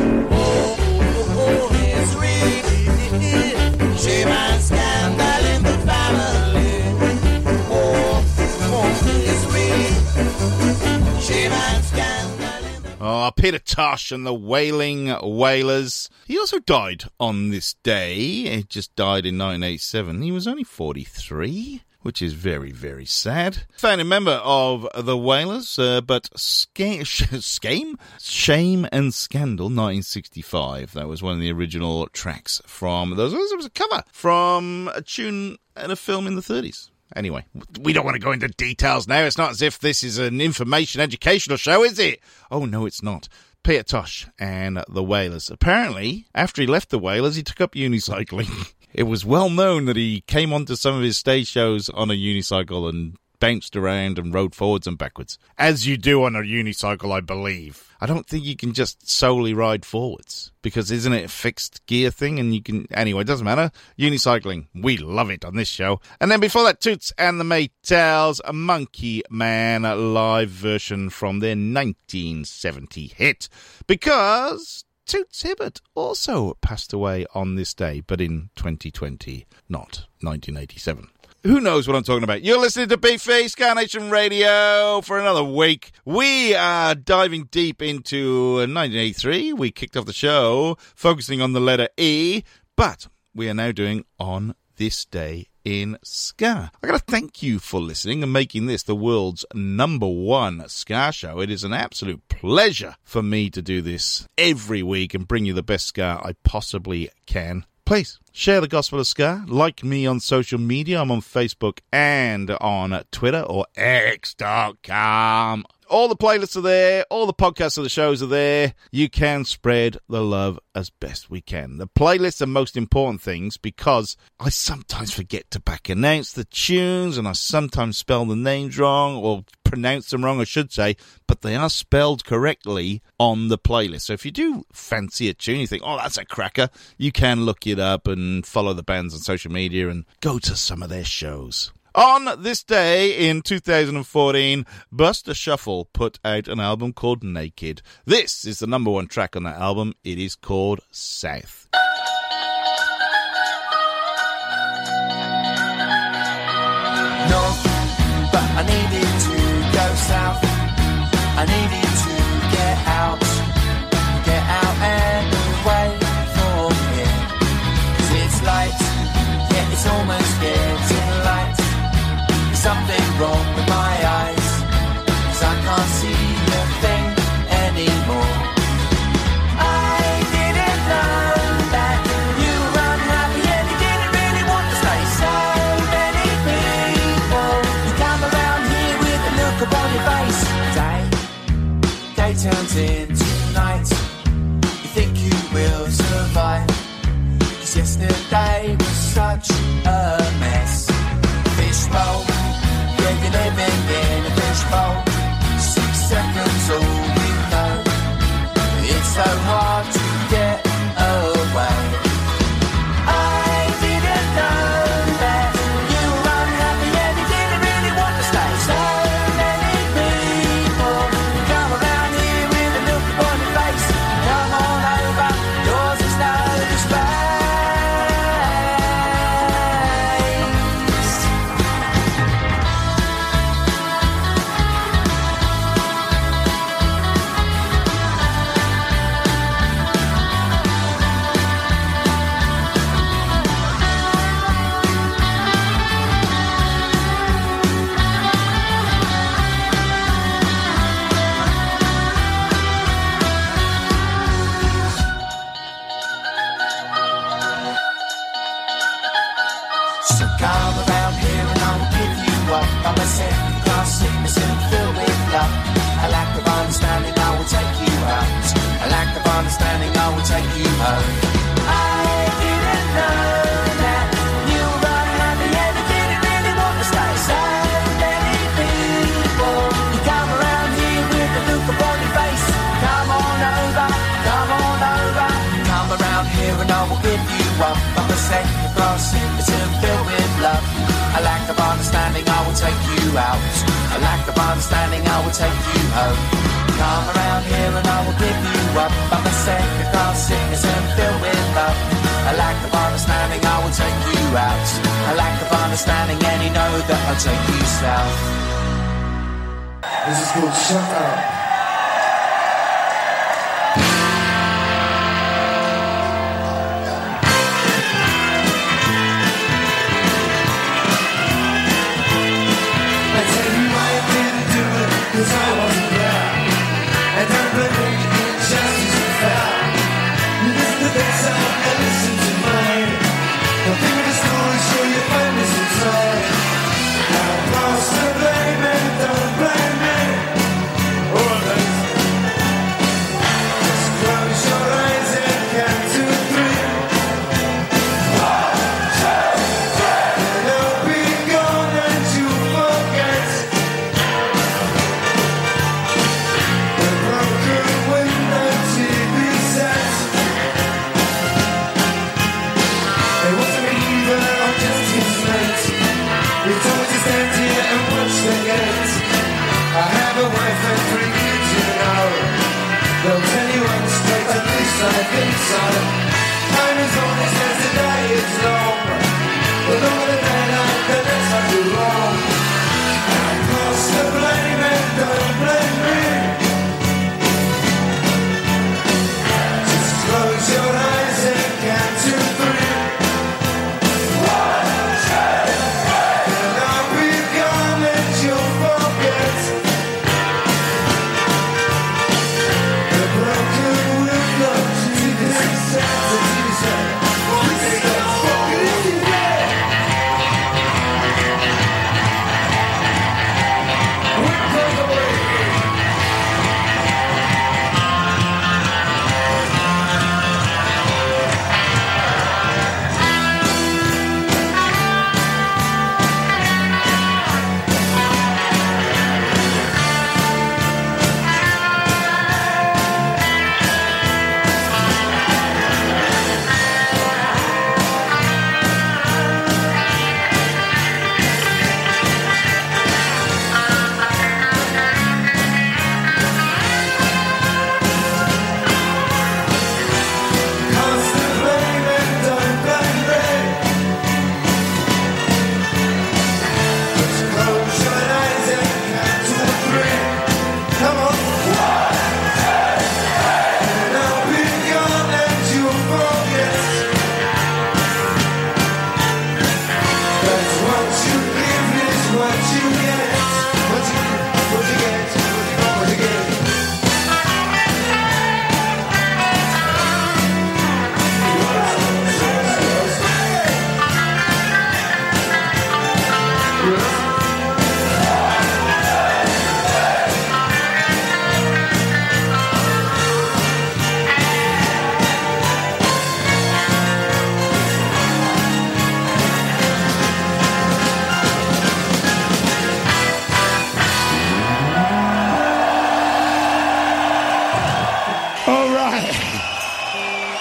It's really shame and scandal in the family. It's really shame and scandal in the Oh, Peter Tosh and the Wailing Wailers. He also died on this day. He just died in 1987. He was only 43, which is very, very sad. Founding member of the Wailers, but Shame and Scandal, 1965. That was one of the original tracks from those. It was a cover from a tune and a film in the 30s. Anyway, we don't want to go into details now. It's not as if this is an information educational show, is it? Oh, no, it's not. Peter Tosh and the Wailers. Apparently, after he left the Wailers, he took up unicycling. It was well known that he came onto some of his stage shows on a unicycle and bounced around and rode forwards and backwards. As you do on a unicycle, I believe. I don't think you can just solely ride forwards, because isn't it a fixed gear thing? And you can... Anyway, it doesn't matter. Unicycling, we love it on this show. And then before that, Toots and the Maytals, a Monkey Man live version from their 1970 hit. Because Toots Hibbert also passed away on this day, but in 2020, not 1987. Who knows what I'm talking about? You're listening to Beefy, Ska Nation Radio, for another week. We are diving deep into 1983. We kicked off the show focusing on the letter E, but we are now doing On This Day in Ska. I got to thank you for listening and making this the world's #1 ska show. It is an absolute pleasure for me to do this every week and bring you the best ska I possibly can. Please share the gospel of ska. Like me on social media. I'm on Facebook and on Twitter or X.com. All the playlists are there. All the podcasts of the shows are there. You can spread the love as best we can. The playlists are most important things because I sometimes forget to back announce the tunes and I sometimes spell the names wrong or pronounce them wrong, I should say, but they are spelled correctly on the playlist. So if you do fancy a tune, you think, oh, that's a cracker, you can look it up and follow the bands on social media and go to some of their shows. On this day in 2014, Buster Shuffle put out an album called Naked. This is the #1 track on that album. It is called South. No, but I needed to go south. I needed to get out and away from here. 'Cause it's light, yeah, it's almost getting light. There's something wrong with my eyes, 'cause I can't see a thing anymore. I didn't know that you were unhappy and you didn't really dancing tonight. You think you will survive? 'Cause yesterday was such a mess. Fishbowl, yeah, you're living in a fishbowl. 6 seconds, all we know. It's so hard to get away. I didn't know that you were unhappy and you didn't really want to stay. So many people come around here with a look upon your face. Come on over, yours is no disgrace. So come around here and I'll give you up. I'm a second-class citizen filled with love. A lack of understanding, I will take you out. A lack of understanding, I will take you home. I didn't know that you were unhappy and you didn't really want to stay. So many people, you come around here with a look upon your face. Come on over, come on over. Come around here and I will give you up. I'm a second-class citizen filled with love. A lack of understanding, I will take you out. A lack of understanding, I will take you home. Come around here and I will give you up. I'm a second-class citizen filled with love. A lack of understanding, I will take you out. A lack of understanding, and you know that I'll take you south. This is called Shut Up. Cause I wasn't there, and don't believe injustice is fair. You listen to their sound and listen to mine. Don't think of the story, show your families inside. Now pass the blame and don't blame me. Oh,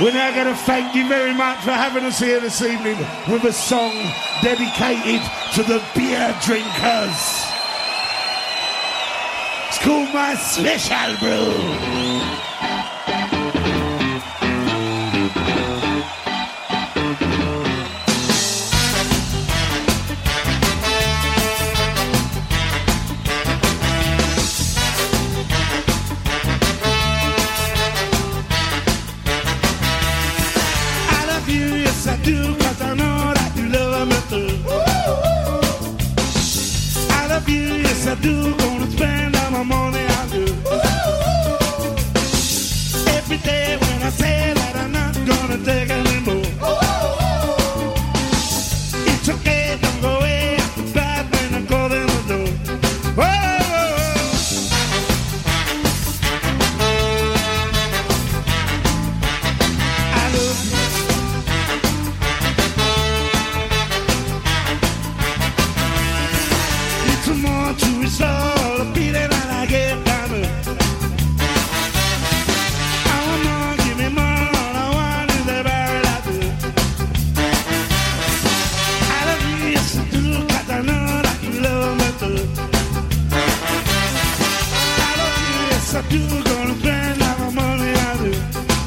We're now going to thank you very much for having us here this evening with a song dedicated to the beer drinkers. It's called My Special Brew. I do, 'cause I know that you love me too. I love you, yes I do. Gonna spend all my money I do. Every day when I say that I'm not gonna take anymore. It's okay, don't go away. I'm bad when I call them the door. I love you. To restore the feeling that I get down to. I want more, give me more. All I want is the barrel I do. I love you, yes I do, 'cause I know that you love me too. I love you, yes I do, gonna spend all my money I do.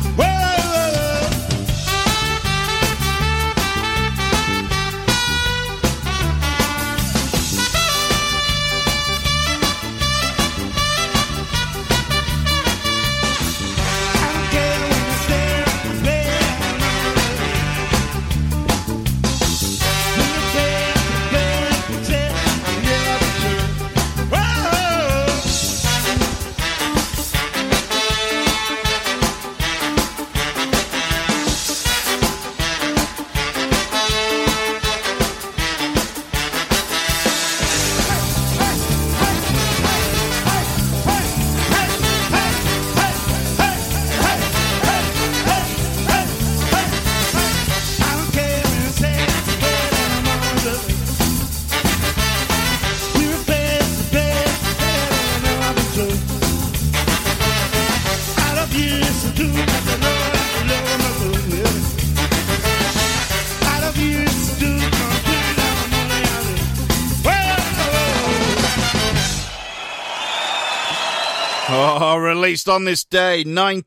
Released on this day,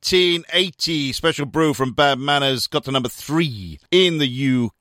1980, Special Brew from Bad Manners got to number 3 in the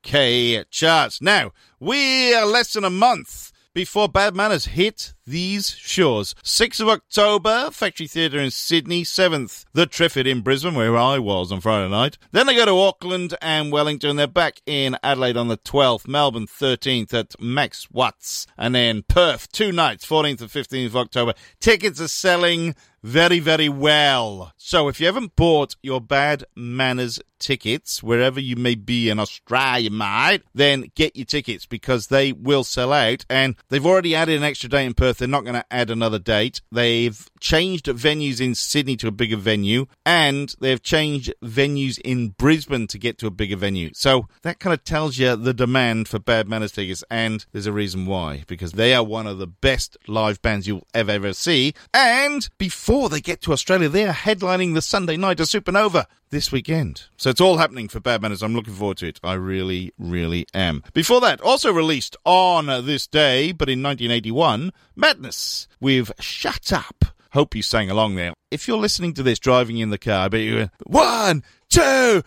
UK charts. Now, we're less than a month before Bad Manners hit these shores. 6th of October, Factory Theatre in Sydney. 7th, the Triffid in Brisbane, where I was on Friday night. Then they go to Auckland and Wellington. They're back in Adelaide on the 12th. Melbourne, 13th at Max Watts. And then Perth, 2 nights, 14th and 15th of October. Tickets are selling very, very well. So if you haven't bought your Bad Manners tickets, wherever you may be in Australia, mate, then get your tickets because they will sell out. And they've already added an extra date in Perth. They're not going to add another date. They've changed venues in Sydney to a bigger venue, and they've changed venues in Brisbane to get to a bigger venue. So that kind of tells you the demand for Bad Manners tickets, and there's a reason why, because they are one of the best live bands you'll ever see. And before they get to Australia, they are headlining the Sunday night of Supernova this weekend. So it's all happening for Bad Manners. I'm looking forward to it. I really, really am. Before that, also released on this day, but in 1981, Madness with Shut Up. Hope you sang along there. If you're listening to this driving in the car, I bet you went, 1, 2,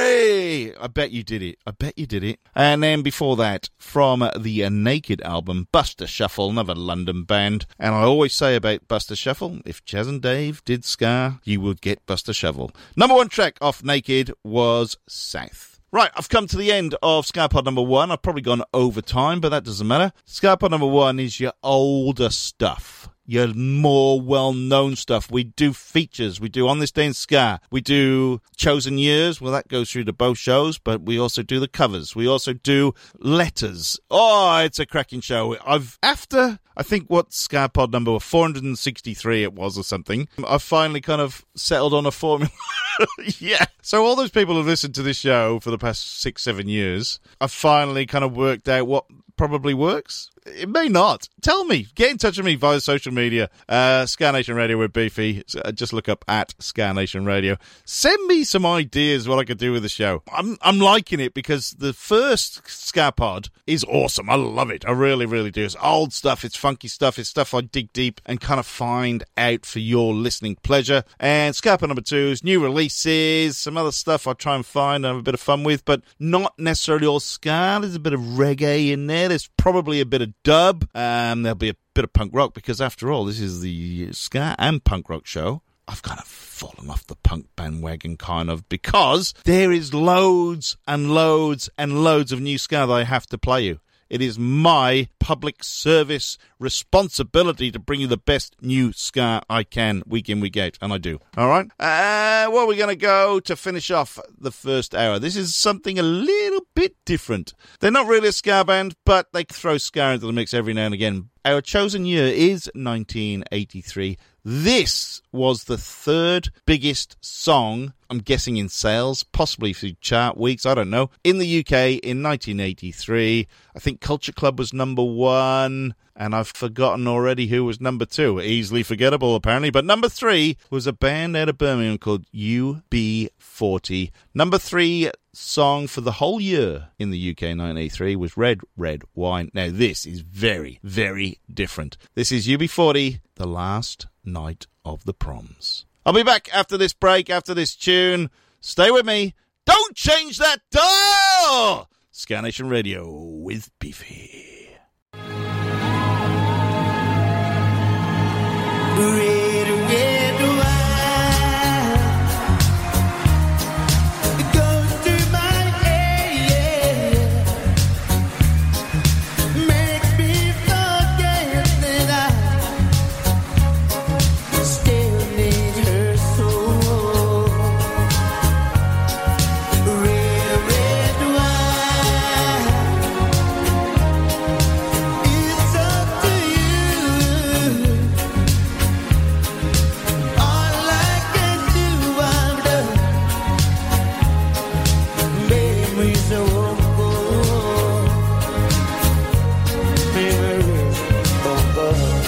3. I bet you did it. I bet you did it. And then before that, from the Naked album, Buster Shuffle, another London band. And I always say about Buster Shuffle, if Chaz and Dave did ska, you would get Buster Shuffle. Number 1 track off Naked was South. Right, I've come to the end of Scarpod number 1. I've probably gone over time, but that doesn't matter. Scarpod number 1 is your older stuff. Your more well-known stuff. We do features. We do On This Day in Ska. We do Chosen Years. Well, that goes through to both shows, but we also do the covers. We also do letters. Oh, it's a cracking show. After, I think, what Scarpod number 463 it was or something, I've finally kind of settled on a formula. Yeah. So all those people who've listened to this show for the past 6-7 years, I've finally kind of worked out what probably works. It may not. Tell me. Get in touch with me via social media. Ska Nation Radio with Beefy. Just look up at Ska Nation Radio. Send me some ideas what I could do with the show. I'm liking it because the first Ska Pod is awesome. I love it. I really, really do. It's old stuff. It's funky stuff. It's stuff I dig deep and kind of find out for your listening pleasure. And Ska Pod number 2 is new releases, some other stuff I try and find and have a bit of fun with, but not necessarily all ska. There's a bit of reggae in there. There's probably a bit of dub. There'll be a bit of punk rock because, after all, this is the ska and punk rock show. I've kind of fallen off the punk bandwagon, kind of, because there is loads and loads and loads of new ska that I have to play you. It is my public service responsibility to bring you the best new ska I can week in, week out, and I do. All right? Well, we're going to go to finish off the first hour. This is something a little bit different. They're not really a ska band, but they throw ska into the mix every now and again. Our chosen year is 1983. This was the third biggest song, I'm guessing in sales, possibly through chart weeks, I don't know, in the UK in 1983. I think Culture Club was number 1, and I've forgotten already who was number 2. Easily forgettable, apparently. But number 3 was a band out of Birmingham called UB40. Number 3 song for the whole year in the UK in 1983 was Red, Red Wine. Now, this is very, very different. This is UB40, The Last Night of the Proms. I'll be back after this break, after this tune. Stay with me. Don't change that dial! Ska Nation Radio with Beefy. Red, red wine, it goes through my head, makes me forget that I still need her so. Red, red wine, it's up to you. All I can do, I've done. Memories of memories of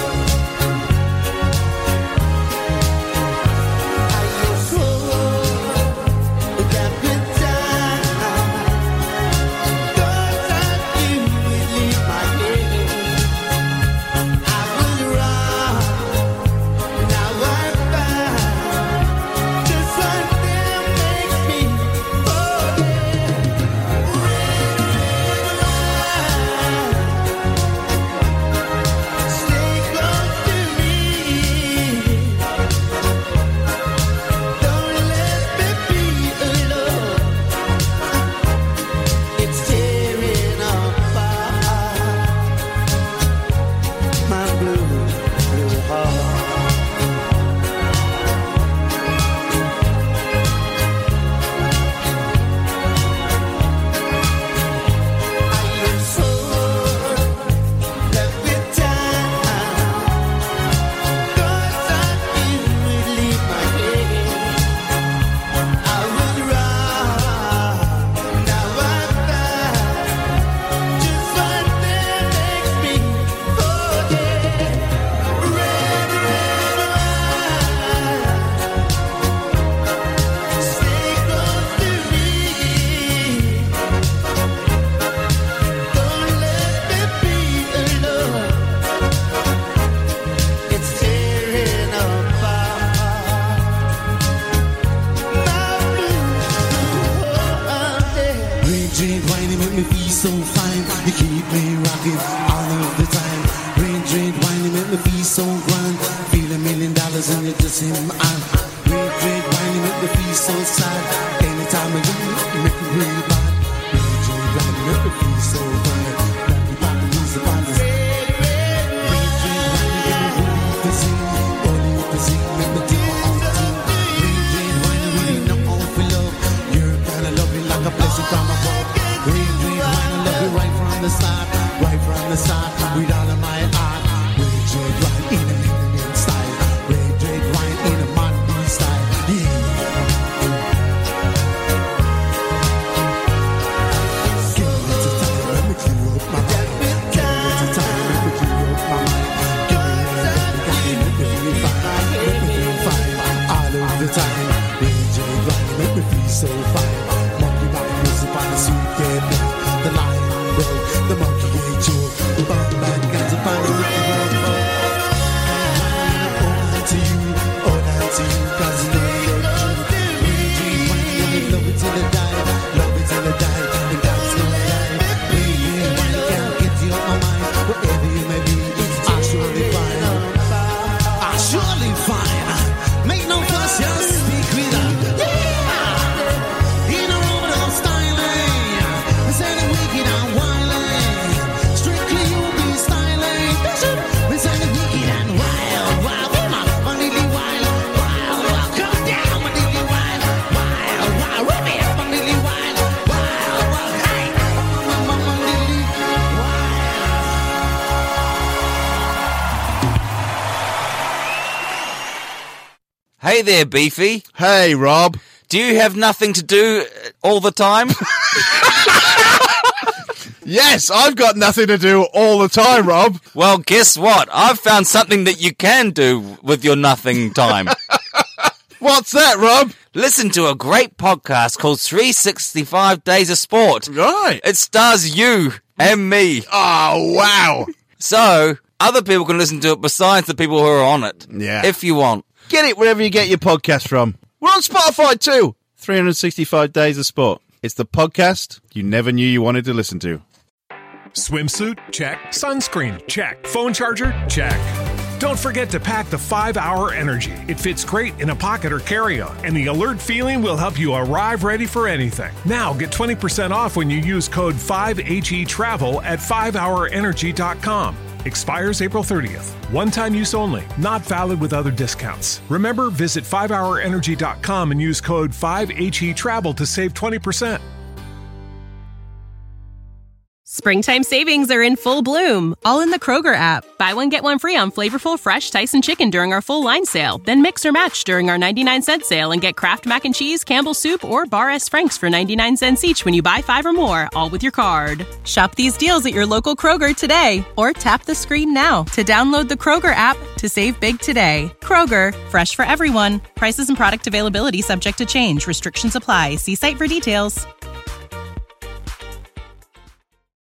I used to that good time. Thoughts I do would leave my head. I was wrong. Now I'm fine. Just like them makes me forget. Stay close to me. Don't let me be alone. It's tearing apart my blue, blue heart. Rain, wine, make me feel so fine. You keep me rocking all of the time. Rain, wine, make me feel so grand. Feel $1 million and you're just in my eye. Rain, wine, make me feel so sad. Anytime I do, you make me really bad. Rain, wine, make me feel so fine. Everybody needs a balance. Rain, wine, make me really to sing. All you can see, make me do my own thing. Rain, wine, really know how to love. You're kinda loving like a blessing from above. Rain, wine, I love you right from the start, with all of my heart. Rain, wine in a Indian style, rain, wine in a modern style, yeah. Give me the time, let me clear up my mind. Give me the time, Hey there, Beefy. Hey, Rob. Do you have nothing to do all the time? Yes, I've got nothing to do all the time, Rob. Well, guess what? I've found something that you can do with your nothing time. What's that, Rob? Listen to a great podcast called 365 Days of Sport. Right. It stars you and me. Oh, wow. So, other people can listen to it besides the people who are on it. Yeah. If you want. Get it wherever you get your podcast from. We're on Spotify too. 365 Days of Sport. It's the podcast you never knew you wanted to listen to. Swimsuit? Check. Sunscreen? Check. Phone charger? Check. Don't forget to pack the 5-Hour Energy. It fits great in a pocket or carry-on, and the alert feeling will help you arrive ready for anything. Now get 20% off when you use code 5HETRAVEL at 5hourenergy.com. Expires April 30th. One-time use only. Not valid with other discounts. Remember, visit 5hourenergy.com and use code 5HETRAVEL to save 20%. Springtime savings are in full bloom, all in the Kroger app. Buy one, get one free on flavorful, fresh Tyson chicken during our full line sale. Then mix or match during our 99-cent sale and get Kraft Mac and Cheese, Campbell's Soup, or Bar S. Frank's for 99 cents each when you buy 5 or more, all with your card. Shop these deals at your local Kroger today, or tap the screen now to download the Kroger app to save big today. Kroger, fresh for everyone. Prices and product availability subject to change. Restrictions apply. See site for details.